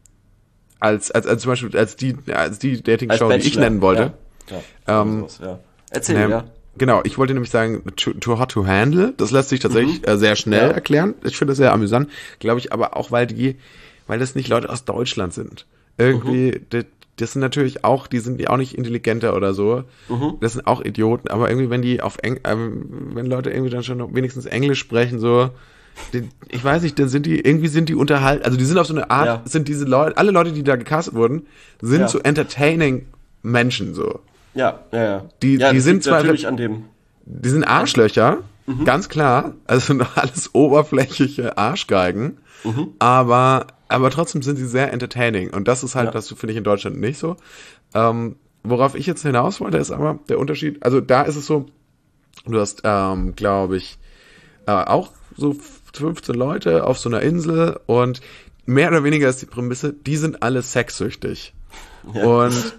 als zum Beispiel als die Dating-Show, als die ich Bachelor. nennen wollte. Ja. Ja. Erzähl, ja. Genau, ich wollte nämlich sagen, too hot to handle. Das lässt sich tatsächlich sehr schnell erklären. Ich finde das sehr amüsant, glaube ich, aber auch, weil das nicht Leute aus Deutschland sind. Irgendwie, das sind natürlich auch, die sind ja auch nicht intelligenter oder so. Das sind auch Idioten, aber irgendwie, wenn die wenn Leute irgendwie dann schon noch wenigstens Englisch sprechen, so, ich weiß nicht, dann sind die unterhalten, also die sind auf so eine Art, sind diese Leute, alle Leute, die da gecastet wurden, sind so entertaining Menschen, so. Ja. Die das sind liegt zwar natürlich an dem. Die sind Arschlöcher, ganz klar. Also sind alles oberflächliche Arschgeigen. Aber trotzdem sind sie sehr entertaining. Und das ist halt, das finde ich in Deutschland nicht so. Worauf ich jetzt hinaus wollte, ist aber der Unterschied. Also da ist es so, du hast, glaube ich, auch so 15 Leute auf so einer Insel und mehr oder weniger ist die Prämisse, die sind alle sexsüchtig. Ja. Und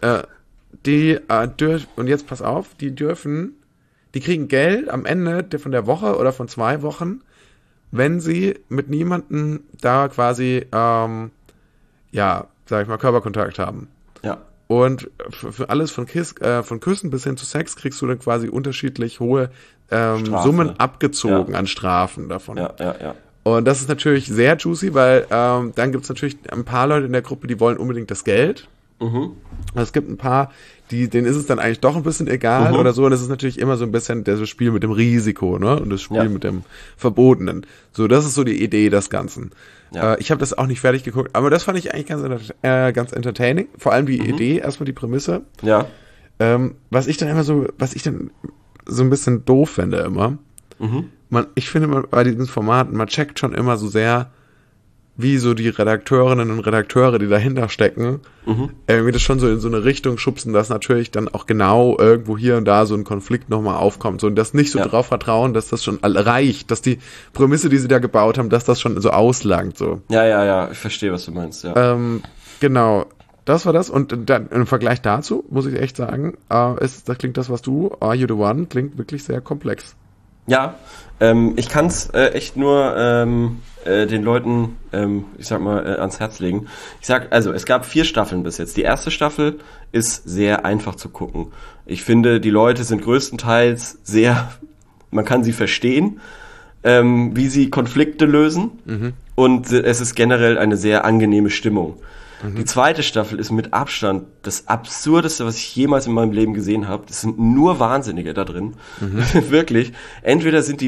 und jetzt pass auf, die kriegen Geld am Ende von der Woche oder von 2 Wochen, wenn sie mit niemandem da quasi, sag ich mal, Körperkontakt haben. Ja. Und für alles von Küssen bis hin zu Sex kriegst du dann quasi unterschiedlich hohe Summen abgezogen an Strafen davon. Ja. Und das ist natürlich sehr juicy, weil dann gibt es natürlich ein paar Leute in der Gruppe, die wollen unbedingt das Geld. Es gibt ein paar, denen ist es dann eigentlich doch ein bisschen egal oder so. Und es ist natürlich immer so ein bisschen das Spiel mit dem Risiko, ne? Und das Spiel mit dem Verbotenen. So, das ist so die Idee des Ganzen. Ja. Ich habe das auch nicht fertig geguckt, aber das fand ich eigentlich ganz entertaining. Vor allem die Idee, erstmal die Prämisse. Ja. Was ich dann so ein bisschen doof finde immer. Ich finde bei diesen Formaten, man checkt schon immer so sehr, wie so die Redakteurinnen und Redakteure, die dahinter stecken, irgendwie das schon so in so eine Richtung schubsen, dass natürlich dann auch genau irgendwo hier und da so ein Konflikt nochmal aufkommt. So, und das nicht so drauf vertrauen, dass das schon reicht, dass die Prämisse, die sie da gebaut haben, dass das schon so auslangt. So. Ja, ich verstehe, was du meinst, ja. Genau, das war das. Und dann im Vergleich dazu, muss ich echt sagen, das klingt das, was du, Are You the One, klingt wirklich sehr komplex. Ja, ich kann es echt nur den Leuten, ich sag mal, ans Herz legen. Es gab 4 Staffeln bis jetzt. Die erste Staffel ist sehr einfach zu gucken. Ich finde, die Leute sind größtenteils man kann sie verstehen, wie sie Konflikte lösen. Und es ist generell eine sehr angenehme Stimmung. Die zweite Staffel ist mit Abstand das Absurdeste, was ich jemals in meinem Leben gesehen habe. Das sind nur Wahnsinnige da drin. Wirklich. Entweder sind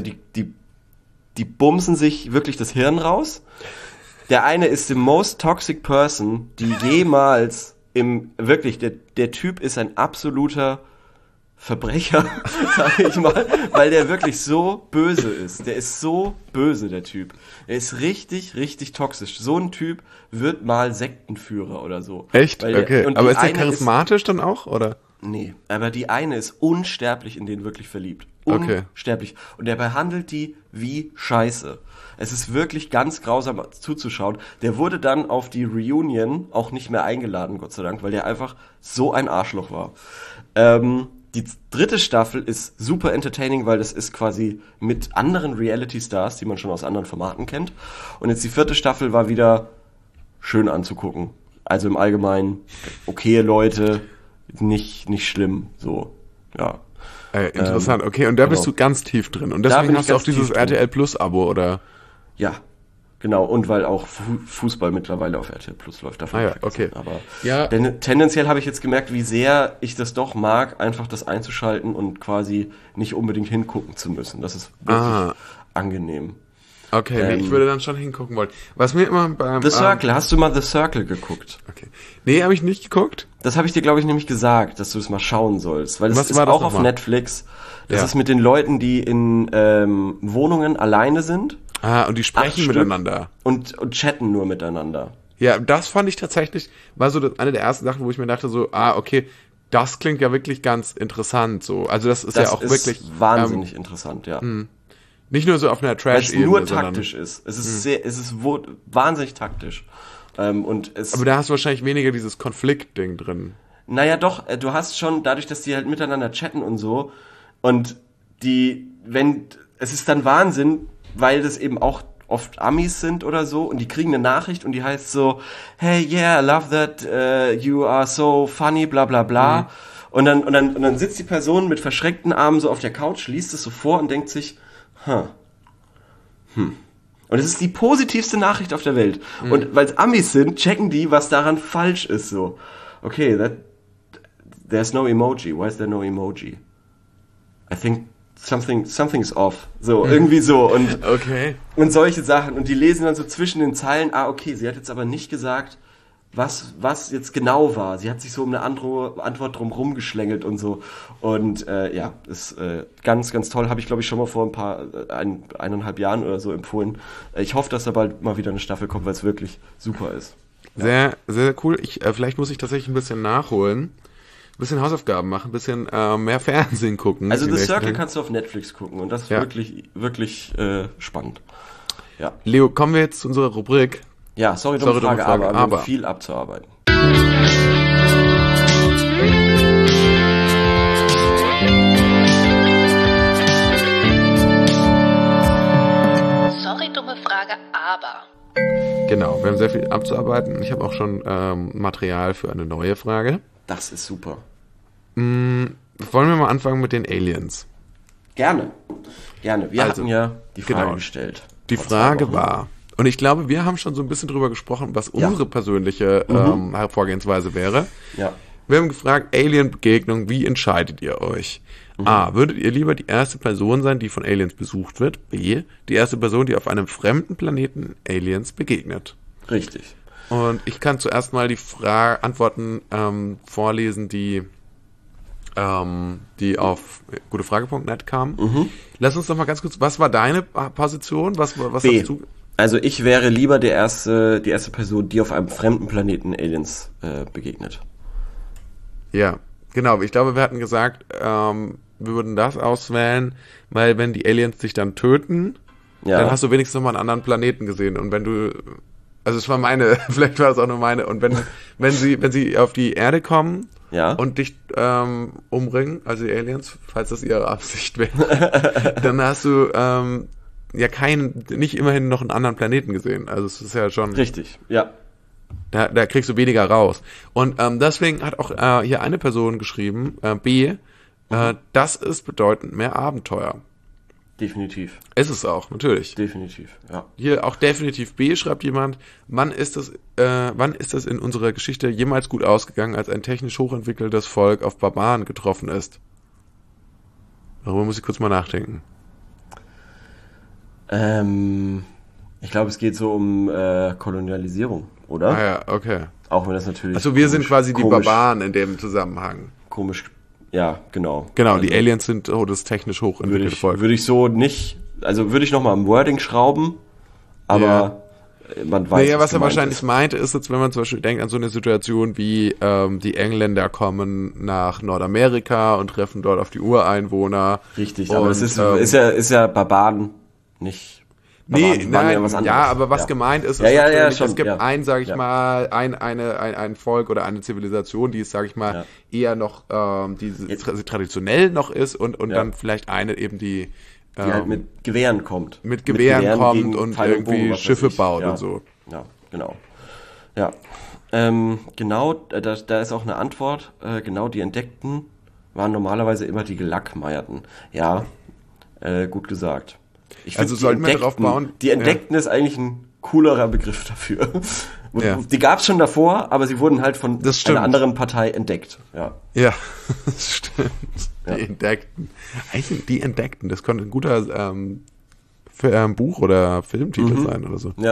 die bumsen sich wirklich das Hirn raus. Der eine ist the most toxic person, die jemals wirklich, der Typ ist ein absoluter Verbrecher, sage ich mal, weil der wirklich so böse ist. Der ist so böse, der Typ. Er ist richtig, richtig toxisch. So ein Typ wird mal Sektenführer oder so. Echt? Okay. Aber ist der charismatisch dann auch, oder? Nee, aber die eine ist unsterblich in den wirklich verliebt. Okay. Unsterblich. Und der behandelt die wie Scheiße. Es ist wirklich ganz grausam zuzuschauen. Der wurde dann auf die Reunion auch nicht mehr eingeladen, Gott sei Dank, weil der einfach so ein Arschloch war. Die dritte Staffel ist super entertaining, weil das ist quasi mit anderen Reality-Stars, die man schon aus anderen Formaten kennt. Und jetzt die vierte Staffel war wieder schön anzugucken. Also im Allgemeinen okay Leute, nicht schlimm, so, ja. Interessant, okay, und da bist du ganz tief drin. Und deswegen hast du auch dieses RTL Plus Abo, oder? Ja, genau. Und weil auch Fußball mittlerweile auf RTL Plus läuft. Davon okay. Aber ja. Tendenziell habe ich jetzt gemerkt, wie sehr ich das doch mag, einfach das einzuschalten und quasi nicht unbedingt hingucken zu müssen. Das ist wirklich angenehm. Okay, ich würde dann schon hingucken wollen. Was mir immer beim... The Circle, hast du mal The Circle geguckt? Okay. Nee, habe ich nicht geguckt. Das habe ich dir, glaube ich, nämlich gesagt, dass du das mal schauen sollst. Weil das ist war das auch auf Netflix. Das Ja. ist mit den Leuten, die in Wohnungen alleine sind. Und die sprechen miteinander. Und chatten nur miteinander. Ja, das fand ich tatsächlich, war so eine der ersten Sachen, wo ich mir dachte so, okay, das klingt ja wirklich ganz interessant so. Also das ist ja auch wirklich... wahnsinnig interessant, ja. Nicht nur so auf einer Trash-Ebene, weil es nur taktisch ist. Es ist wahnsinnig taktisch. Aber da hast du wahrscheinlich weniger dieses Konflikt-Ding drin. Naja, doch, du hast schon, dadurch, dass die halt miteinander chatten und so, und es ist dann Wahnsinn, weil das eben auch oft Amis sind oder so, und die kriegen eine Nachricht und die heißt so, hey, yeah, I love that, you are so funny, bla bla bla. Und dann sitzt die Person mit verschränkten Armen so auf der Couch, liest es so vor und denkt sich, Und es ist die positivste Nachricht auf der Welt. Und weil es Amis sind, checken die, was daran falsch ist. So, okay, there's no emoji. Why is there no emoji? I think something's off. So, irgendwie so. Und solche Sachen. Und die lesen dann so zwischen den Zeilen, okay, sie hat jetzt aber nicht gesagt, was jetzt genau war. Sie hat sich so um eine andere Antwort drum rumgeschlängelt und so. Und ist ganz, ganz toll. Habe ich, glaube ich, schon mal vor eineinhalb Jahren oder so empfohlen. Ich hoffe, dass da bald mal wieder eine Staffel kommt, weil es wirklich super ist. Ja. Sehr, sehr cool. Vielleicht muss ich tatsächlich ein bisschen nachholen. Ein bisschen Hausaufgaben machen, ein bisschen mehr Fernsehen gucken. Also The Circle kannst du auf Netflix gucken und das ist wirklich, wirklich spannend. Ja. Leo, kommen wir jetzt zu unserer Rubrik. Ja, sorry, dumme Frage, aber wir haben viel abzuarbeiten. Sorry, dumme Frage, aber. Genau, wir haben sehr viel abzuarbeiten. Ich habe auch schon Material für eine neue Frage. Das ist super. Wollen wir mal anfangen mit den Aliens? Gerne. Wir hatten ja die Frage gestellt. Die Frage war... Und ich glaube, wir haben schon so ein bisschen drüber gesprochen, was unsere persönliche Vorgehensweise wäre. Ja. Wir haben gefragt, Alien-Begegnung, wie entscheidet ihr euch? A, würdet ihr lieber die erste Person sein, die von Aliens besucht wird? B, die erste Person, die auf einem fremden Planeten Aliens begegnet? Richtig. Und ich kann zuerst mal die Antworten vorlesen, die auf gutefrage.net kamen. Lass uns doch mal ganz kurz, was war deine Position? Was B. hast du... Also ich wäre lieber die erste Person, die auf einem fremden Planeten Aliens begegnet. Ja, genau. Ich glaube, wir hatten gesagt, wir würden das auswählen, weil wenn die Aliens dich dann töten, dann hast du wenigstens nochmal einen anderen Planeten gesehen. Und wenn du, also es war meine, vielleicht war es auch nur meine, und wenn sie auf die Erde kommen und dich umbringen, also die Aliens, falls das ihre Absicht wäre, dann hast du nicht immerhin noch einen anderen Planeten gesehen. Also es ist ja schon... Richtig, ja. Da kriegst du weniger raus. Und deswegen hat auch hier eine Person geschrieben, B, das ist bedeutend mehr Abenteuer. Definitiv. Ist es auch, natürlich. Definitiv, ja. Hier auch definitiv B, schreibt jemand. Wann ist das in unserer Geschichte jemals gut ausgegangen, als ein technisch hochentwickeltes Volk auf Barbaren getroffen ist? Darüber muss ich kurz mal nachdenken. Ich glaube, es geht so um Kolonialisierung, oder? Ah ja, okay. Auch wenn das natürlich... Also wir sind quasi die Barbaren in dem Zusammenhang. Komisch, ja, genau. Genau, also, die Aliens sind das technisch hochentwickelte Volk. Würde ich so nicht... Also würde ich nochmal am Wording schrauben, aber man weiß, naja, was er wahrscheinlich meinte, ist jetzt, wenn man zum Beispiel denkt an so eine Situation wie die Engländer kommen nach Nordamerika und treffen dort auf die Ureinwohner. Richtig, und, aber es ist ja Barbaren, nicht... Nee, nein, was anderes. ja, aber was gemeint ist, ist schon, es gibt mal, ein Volk oder eine Zivilisation, die es, sag ich mal, eher noch, die traditionell noch ist und dann vielleicht eine eben, die halt mit Gewehren kommt. Mit Gewehren kommt und Pfeil irgendwie Bogen, Schiffe baut und so. Ja, genau. Ja, genau, da ist auch eine Antwort. Genau, die Entdeckten waren normalerweise immer die Gelackmeierten. Ja, gut gesagt. Ich also sollten wir darauf bauen. Die Entdeckten ist eigentlich ein coolerer Begriff dafür. Die gab es schon davor, aber sie wurden halt von einer anderen Partei entdeckt. Ja, das stimmt. Die Entdeckten. Eigentlich die Entdeckten, das könnte ein guter Buch- oder Filmtitel sein oder so.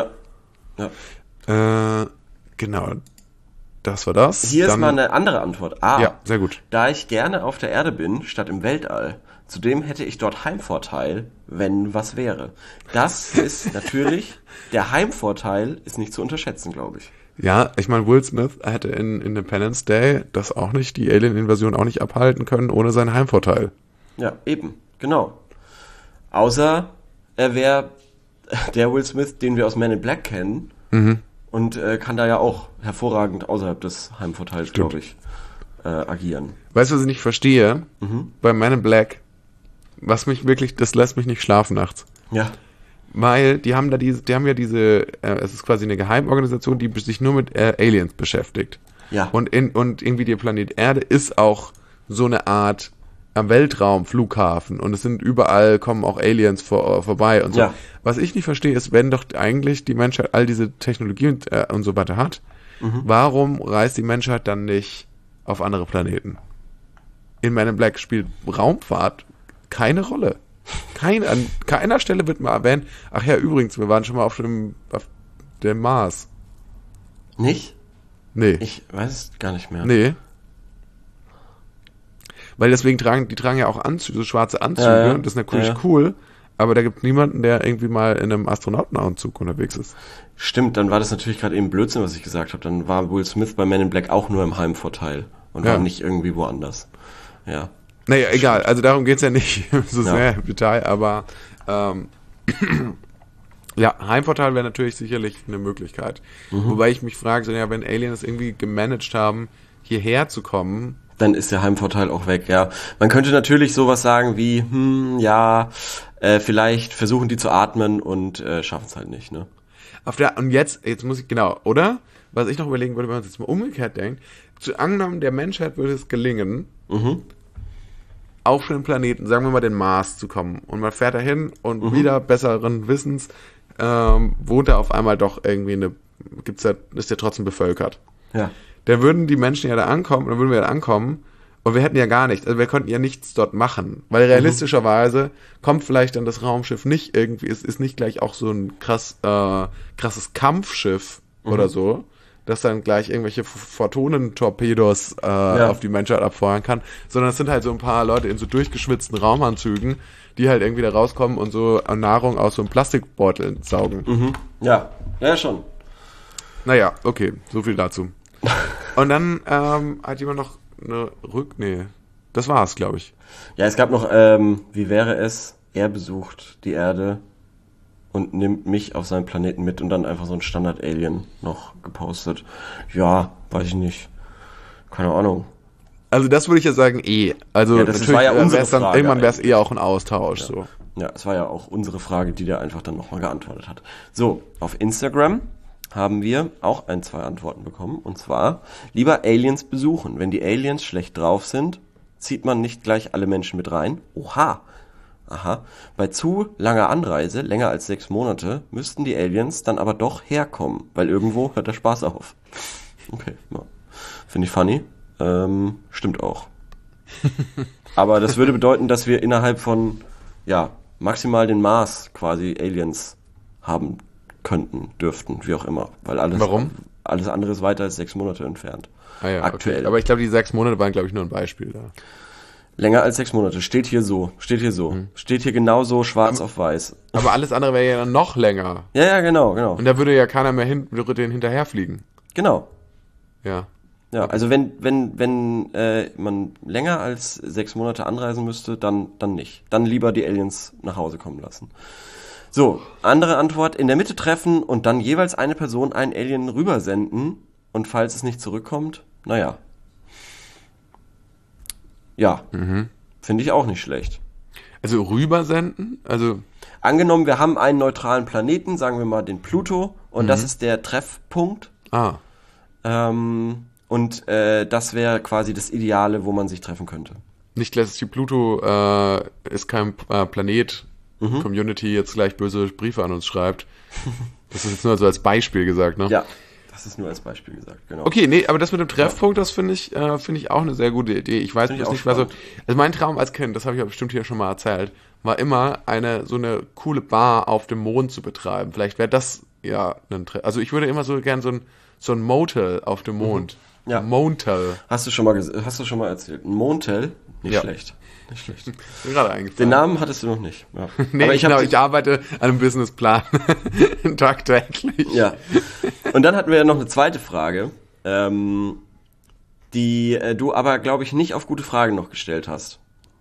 Ja. Genau. Das war das. Hier ist mal eine andere Antwort. Ja, sehr gut. Da ich gerne auf der Erde bin, statt im Weltall. Zudem hätte ich dort Heimvorteil, wenn was wäre. Das ist natürlich, der Heimvorteil ist nicht zu unterschätzen, glaube ich. Ja, ich meine, Will Smith hätte in Independence Day das auch nicht, die Alien-Invasion auch nicht abhalten können ohne seinen Heimvorteil. Ja, eben, genau. Außer er wäre der Will Smith, den wir aus Men in Black kennen und kann da ja auch hervorragend außerhalb des Heimvorteils, glaube ich, agieren. Weißt du, was ich nicht verstehe? Bei Men in Black, das lässt mich nicht schlafen nachts. Ja. Weil die haben ja diese, es ist quasi eine Geheimorganisation, die sich nur mit Aliens beschäftigt. Ja. Und irgendwie der Planet Erde ist auch so eine Art Weltraumflughafen und es sind überall, kommen auch Aliens vorbei und so. Ja. Was ich nicht verstehe, ist, wenn doch eigentlich die Menschheit all diese Technologie und so weiter hat, warum reist die Menschheit dann nicht auf andere Planeten? In Men in Black spielt Raumfahrt keine Rolle. An keiner Stelle wird mal erwähnt, ach ja, übrigens, wir waren schon mal auf dem Mars. Nicht? Nee. Ich weiß es gar nicht mehr. Nee. Weil deswegen die tragen ja auch Anzüge, so schwarze Anzüge, und das ist natürlich cool, aber da gibt niemanden, der irgendwie mal in einem Astronautenanzug unterwegs ist. Stimmt, dann war das natürlich gerade eben Blödsinn, was ich gesagt habe. Dann war Will Smith bei Men in Black auch nur im Heimvorteil und war nicht irgendwie woanders. Ja. Naja, egal, also darum geht's ja nicht so sehr im Detail, aber ja, Heimvorteil wäre natürlich sicherlich eine Möglichkeit. Wobei ich mich frage, so, ja, wenn Aliens irgendwie gemanagt haben, hierher zu kommen, dann ist der Heimvorteil auch weg, ja. Man könnte natürlich sowas sagen wie, vielleicht versuchen die zu atmen und schaffen es halt nicht, ne? Und jetzt muss ich, genau, oder? Was ich noch überlegen würde, wenn man es jetzt mal umgekehrt denkt, angenommen, der Menschheit würde es gelingen, auf den Planeten, sagen wir mal den Mars zu kommen und man fährt dahin und wieder besseren Wissens wohnt da auf einmal doch irgendwie ist ja trotzdem bevölkert. Ja. Da würden die Menschen ja da ankommen, dann würden wir da ankommen und wir hätten ja gar nichts, also wir konnten ja nichts dort machen, weil realistischerweise kommt vielleicht dann das Raumschiff nicht irgendwie, es ist nicht gleich auch so ein krasses Kampfschiff oder so, das dann gleich irgendwelche Photonentorpedos auf die Menschheit abfeuern kann, sondern es sind halt so ein paar Leute in so durchgeschwitzten Raumanzügen, die halt irgendwie da rauskommen und so Nahrung aus so einem Plastikbeutel saugen. Ja, schon. Naja, okay, so viel dazu. Und dann hat jemand noch eine das war's, glaube ich. Ja, es gab noch, wie wäre es, er besucht die Erde und nimmt mich auf seinen Planeten mit und dann einfach so ein Standard-Alien noch gepostet. Ja, weiß ich nicht. Keine Ahnung. Also das würde ich ja sagen, Also ja, das war ja unsere Frage. Irgendwann wäre es eher auch ein Austausch. Ja. So. Ja, es war ja auch unsere Frage, die der einfach dann nochmal geantwortet hat. So, auf Instagram haben wir auch 2 Antworten bekommen. Und zwar, lieber Aliens besuchen. Wenn die Aliens schlecht drauf sind, zieht man nicht gleich alle Menschen mit rein. Oha. Aha. Bei zu langer Anreise, länger als 6 Monate, müssten die Aliens dann aber doch herkommen, weil irgendwo hört der Spaß auf. Okay, ja. Finde ich funny. Stimmt auch. Aber das würde bedeuten, dass wir innerhalb von, maximal den Mars quasi Aliens haben könnten, dürften, wie auch immer. Weil Warum? Alles andere ist weiter als 6 Monate entfernt. Ah ja, aktuell. Okay. Aber ich glaube, die 6 Monate waren, glaube ich, nur ein Beispiel da. Länger als 6 Monate. Steht hier so. Steht hier genauso schwarz auf weiß. Aber alles andere wäre ja dann noch länger. Ja, genau. Und da würde ja keiner mehr den hinterherfliegen. Genau. Ja. Ja, also wenn man länger als 6 Monate anreisen müsste, dann nicht. Dann lieber die Aliens nach Hause kommen lassen. So, andere Antwort. In der Mitte treffen und dann jeweils eine Person einen Alien rübersenden. Und falls es nicht zurückkommt, naja. Ja, finde ich auch nicht schlecht. Also rübersenden? Also angenommen, wir haben einen neutralen Planeten, sagen wir mal den Pluto, und das ist der Treffpunkt. Ah. Und das wäre quasi das Ideale, wo man sich treffen könnte. Nicht, dass die Pluto ist kein Planet, Community jetzt gleich böse Briefe an uns schreibt. Das ist jetzt nur so als Beispiel gesagt, ne? Ja, das ist nur als Beispiel gesagt, genau. Okay, nee, aber das mit dem Treffpunkt, das finde ich auch eine sehr gute Idee. Ich weiß bloß nicht, also mein Traum als Kind, das habe ich ja bestimmt hier schon mal erzählt, war immer so eine coole Bar auf dem Mond zu betreiben. Vielleicht wäre das ja ein Also ich würde immer so gern so ein Motel auf dem Mond. Ja. Motel. Hast du schon mal erzählt? Ein Motel? Nicht schlecht. Nicht schlecht. Mir gerade eingefallen. Den Namen hattest du noch nicht. Ja. Nee, aber ich arbeite an einem Businessplan. Tagtäglich. Ja. Und dann hatten wir ja noch eine zweite Frage, die du aber, glaube ich, nicht auf gute Fragen noch gestellt hast.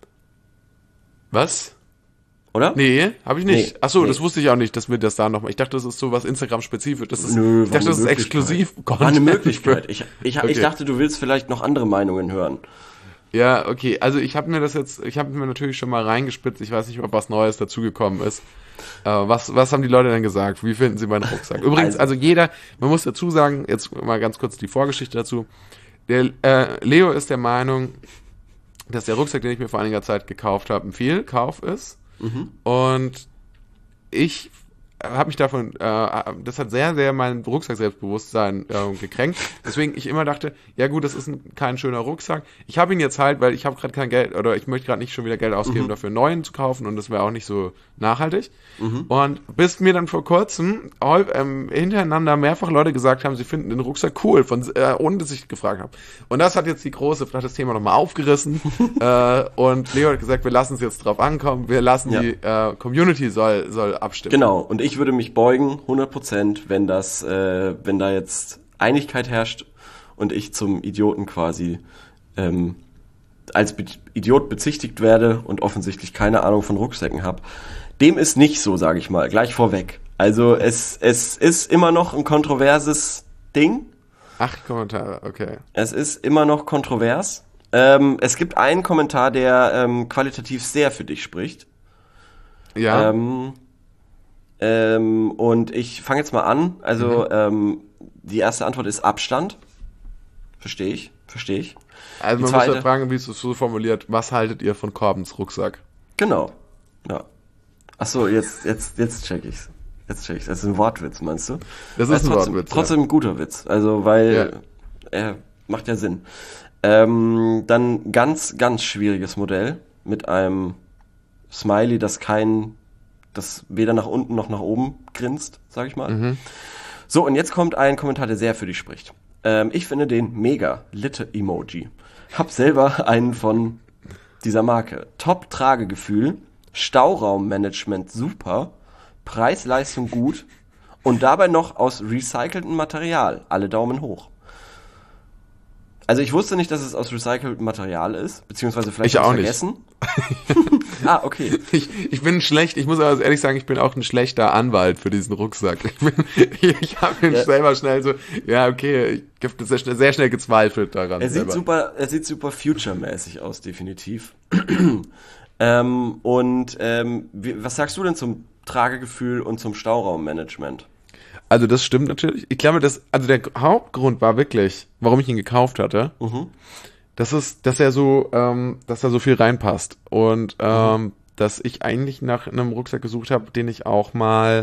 Was? Oder? Nee, habe ich nicht. Nee, Achso, nee. Das wusste ich auch nicht, dass wir das da nochmal. Ich dachte, das ist so was Instagram-spezifisch. Nö, ich dachte, das ist exklusiv. War eine Möglichkeit. Ich Okay. dachte, du willst vielleicht noch andere Meinungen hören. Ja, okay. Also ich habe mir natürlich schon mal reingespitzt. Ich weiß nicht, ob was Neues dazugekommen ist. Was haben die Leute denn gesagt? Wie finden sie meinen Rucksack? Übrigens, also man muss dazu sagen, jetzt mal ganz kurz die Vorgeschichte dazu. Der Leo ist der Meinung, dass der Rucksack, den ich mir vor einiger Zeit gekauft habe, ein Fehlkauf ist. Und ich habe mich davon, das hat sehr, sehr mein Rucksack-Selbstbewusstsein gekränkt. Deswegen ich immer dachte, ja gut, das ist kein schöner Rucksack. Ich habe ihn jetzt halt, weil ich habe gerade kein Geld, oder ich möchte gerade nicht schon wieder Geld ausgeben, dafür einen neuen zu kaufen, und das wäre auch nicht so nachhaltig. Und bis mir dann vor kurzem hintereinander mehrfach Leute gesagt haben, sie finden den Rucksack cool, ohne dass ich gefragt habe. Und das hat jetzt das Thema nochmal aufgerissen. Und Leo hat gesagt, wir lassen es jetzt drauf ankommen, wir lassen die Community soll abstimmen. Genau, und ich würde mich beugen, 100%, wenn da jetzt Einigkeit herrscht und ich zum Idioten quasi als Idiot bezichtigt werde und offensichtlich keine Ahnung von Rucksäcken habe. Dem ist nicht so, sage ich mal, gleich vorweg. Also es ist immer noch ein kontroverses Ding. 8 Kommentare, okay. Es ist immer noch kontrovers. Es gibt einen Kommentar, der qualitativ sehr für dich spricht. Ja. Und ich fange jetzt mal an. Also die erste Antwort ist Abstand. Verstehe ich. Also man Die muss ja zweite- fragen, wie es so formuliert, was haltet ihr von Corbens Rucksack? Genau. Ja. Ach so, jetzt check ich's. Das ist ein Wortwitz, meinst du? Das ist ein Wortwitz, Trotzdem ein guter Witz. Also, weil er macht ja Sinn. Dann ganz, ganz schwieriges Modell mit einem Smiley, das weder nach unten noch nach oben grinst, sag ich mal. So, und jetzt kommt ein Kommentar, der sehr für dich spricht. Ich finde den mega Litte-Emoji. Hab selber einen von dieser Marke. Top-Tragegefühl, Stauraummanagement super, Preis-Leistung gut und dabei noch aus recyceltem Material. Alle Daumen hoch. Also ich wusste nicht, dass es aus recyceltem Material ist, beziehungsweise vielleicht Ich hab's auch nicht. vergessen. Okay. Ich bin schlecht, ich muss aber ehrlich sagen, ich bin auch ein schlechter Anwalt für diesen Rucksack. Ich habe ihn selber schnell so, ja okay, ich habe sehr schnell gezweifelt daran. Er sieht super future-mäßig aus, definitiv. Was sagst du denn zum Tragegefühl und zum Stauraummanagement? Also das stimmt natürlich. Ich glaube, der Hauptgrund war wirklich, warum ich ihn gekauft hatte, dass er so viel reinpasst. Und dass ich eigentlich nach einem Rucksack gesucht habe, wo ich auch mal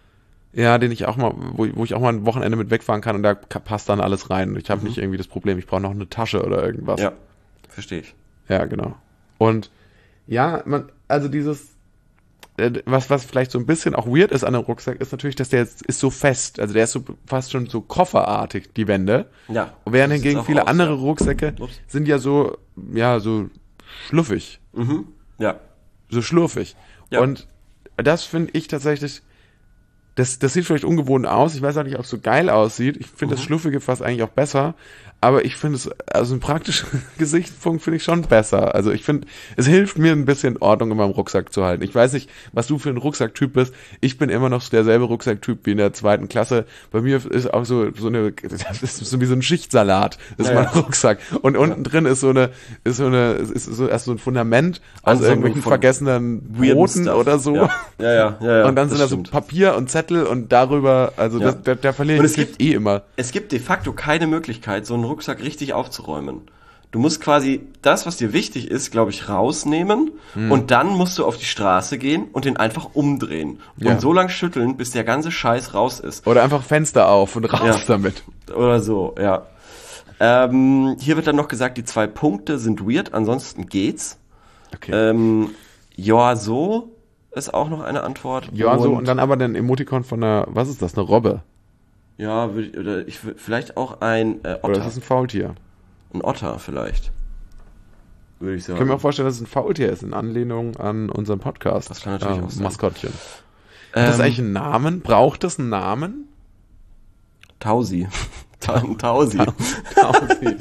ein Wochenende mit wegfahren kann und da passt dann alles rein. Ich habe nicht irgendwie das Problem, ich brauche noch eine Tasche oder irgendwas. Ja, verstehe ich. Ja, genau. Und ja, also was vielleicht so ein bisschen auch weird ist an einem Rucksack, ist natürlich, dass der jetzt ist so fest. Also der ist so fast schon so kofferartig, die Wände. Ja. Während hingegen viele andere Rucksäcke sind ja so schluffig. Mhm. Ja. So schlurfig. Ja. Und das finde ich tatsächlich, das sieht vielleicht ungewohnt aus. Ich weiß auch nicht, ob es so geil aussieht. Ich finde das Schluffige fast eigentlich auch besser. Aber ich finde es, also ein praktischen Gesichtspunkt finde ich schon besser. Also ich finde, es hilft mir ein bisschen Ordnung in meinem Rucksack zu halten. Ich weiß nicht, was du für ein Rucksacktyp bist. Ich bin immer noch derselbe Rucksacktyp wie in der 2. Klasse. Bei mir ist auch das ist so wie so ein Schichtsalat. Das ist mein Rucksack. Und unten drin ist erst so ein Fundament aus irgendwelchen vergessenen Broten oder so. Ja. Und dann sind da so Papier und Zettel und darüber, also der verliere ich immer. Es gibt de facto keine Möglichkeit, so einen Rucksack richtig aufzuräumen. Du musst quasi das, was dir wichtig ist, glaube ich, rausnehmen und dann musst du auf die Straße gehen und den einfach umdrehen und so lang schütteln, bis der ganze Scheiß raus ist. Oder einfach Fenster auf und raus damit. Oder so, ja. Hier wird dann noch gesagt, die 2 Punkte sind weird, ansonsten geht's. Okay. So ist auch noch eine Antwort. Ja, so und dann aber den Emoticon von was ist das, eine Robbe? Ja, vielleicht auch ein Otter. Oder ist das ein Faultier? Ein Otter vielleicht, würde ich sagen. Ich kann mir auch vorstellen, dass es ein Faultier ist, in Anlehnung an unseren Podcast. Das kann natürlich auch sein. Maskottchen. Hat das eigentlich einen Namen? Braucht das einen Namen? Tausi. Tausi. Tausi.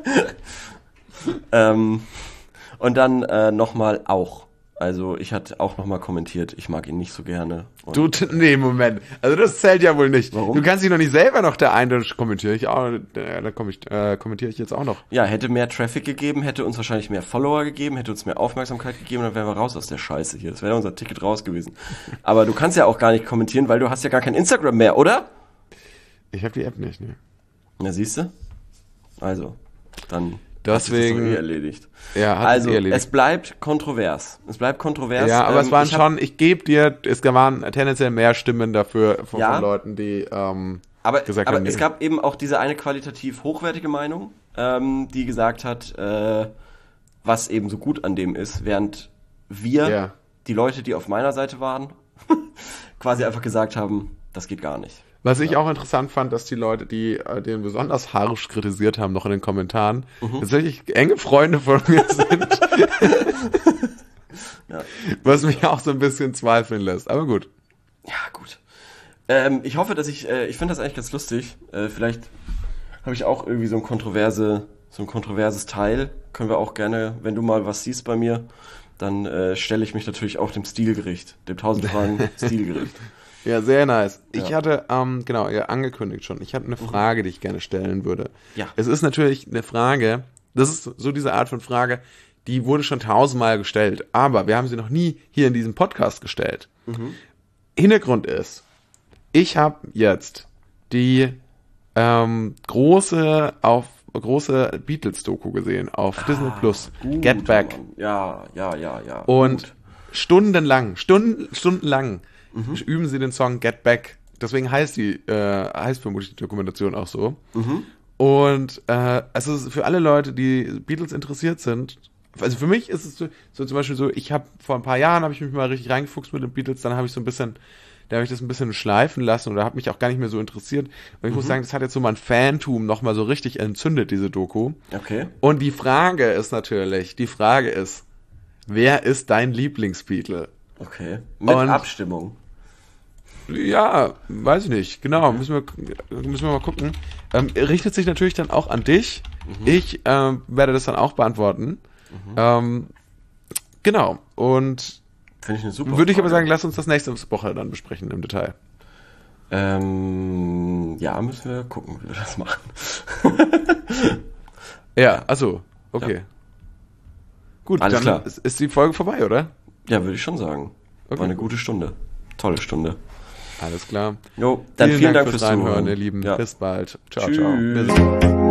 Und dann nochmal auch. Also ich hatte auch nochmal kommentiert, ich mag ihn nicht so gerne. Nee, Moment. Also das zählt ja wohl nicht. Warum? Du kannst dich noch nicht selber noch der eine kommentiere ich auch. Kommentiere ich jetzt auch noch. Ja, hätte mehr Traffic gegeben, hätte uns wahrscheinlich mehr Follower gegeben, hätte uns mehr Aufmerksamkeit gegeben, dann wären wir raus aus der Scheiße hier. Das wäre unser Ticket raus gewesen. Aber du kannst ja auch gar nicht kommentieren, weil du hast ja gar kein Instagram mehr, oder? Ich habe die App nicht, ne? Na, siehst du? Also, dann... Deswegen hat sich das erledigt. Ja, hat also, erledigt. es bleibt kontrovers. Ja, aber es waren schon, ich gebe dir, es waren tendenziell mehr Stimmen dafür von Leuten, die gesagt haben. Aber es gab eben auch diese eine qualitativ hochwertige Meinung, die gesagt hat, was eben so gut an dem ist, während wir, die Leute, die auf meiner Seite waren, quasi einfach gesagt haben, das geht gar nicht. Was ich auch interessant fand, dass die Leute, die den besonders harsch kritisiert haben, noch in den Kommentaren, tatsächlich enge Freunde von mir sind. Was mich auch so ein bisschen zweifeln lässt. Aber gut. Ja, gut. Ich hoffe, dass ich finde das eigentlich ganz lustig. Vielleicht habe ich auch irgendwie so ein kontroverses Teil. Können wir auch gerne, wenn du mal was siehst bei mir, dann stelle ich mich natürlich auch dem Stilgericht, dem 1000 Fragen Stilgericht. Ja, sehr nice. Ich hatte, angekündigt schon, ich habe eine Frage, die ich gerne stellen würde. Ja. Es ist natürlich eine Frage, das ist so diese Art von Frage, die wurde schon 1000-mal gestellt, aber wir haben sie noch nie hier in diesem Podcast gestellt. Hintergrund ist, ich habe jetzt die große Beatles-Doku gesehen auf Disney Plus, Get Back. Ja. Und stundenlang üben sie den Song Get Back. Deswegen heißt vermutlich die Dokumentation auch so. Und also für alle Leute, die Beatles interessiert sind, also für mich ist es so zum Beispiel so, ich habe vor ein paar Jahren habe ich mich mal richtig reingefuchst mit den Beatles, dann habe ich das ein bisschen schleifen lassen oder habe mich auch gar nicht mehr so interessiert. Und ich muss sagen, das hat jetzt so mein Fantum nochmal so richtig entzündet, diese Doku. Okay. Und die Frage ist, wer ist dein Lieblings-Beatle? Okay. Mit Abstimmung. Ja, weiß ich nicht. Genau, müssen wir mal gucken. Richtet sich natürlich dann auch an dich. Ich werde das dann auch beantworten. Genau. Und finde ich eine super würde ich aber Frage. sagen, lass uns das nächste Woche dann besprechen im Detail. Ja, müssen wir gucken, wie wir das machen. Ja, achso, okay. Ja. Gut, alles dann klar. Ist die Folge vorbei, oder? Ja, würde ich schon sagen. Okay, war eine gute Stunde. Tolle Stunde. Alles klar. Jo, dann vielen Dank fürs Reinhören, Zuhören. ihr Lieben. Ja. Bis bald. Ciao, Tschüss. ciao. Bis.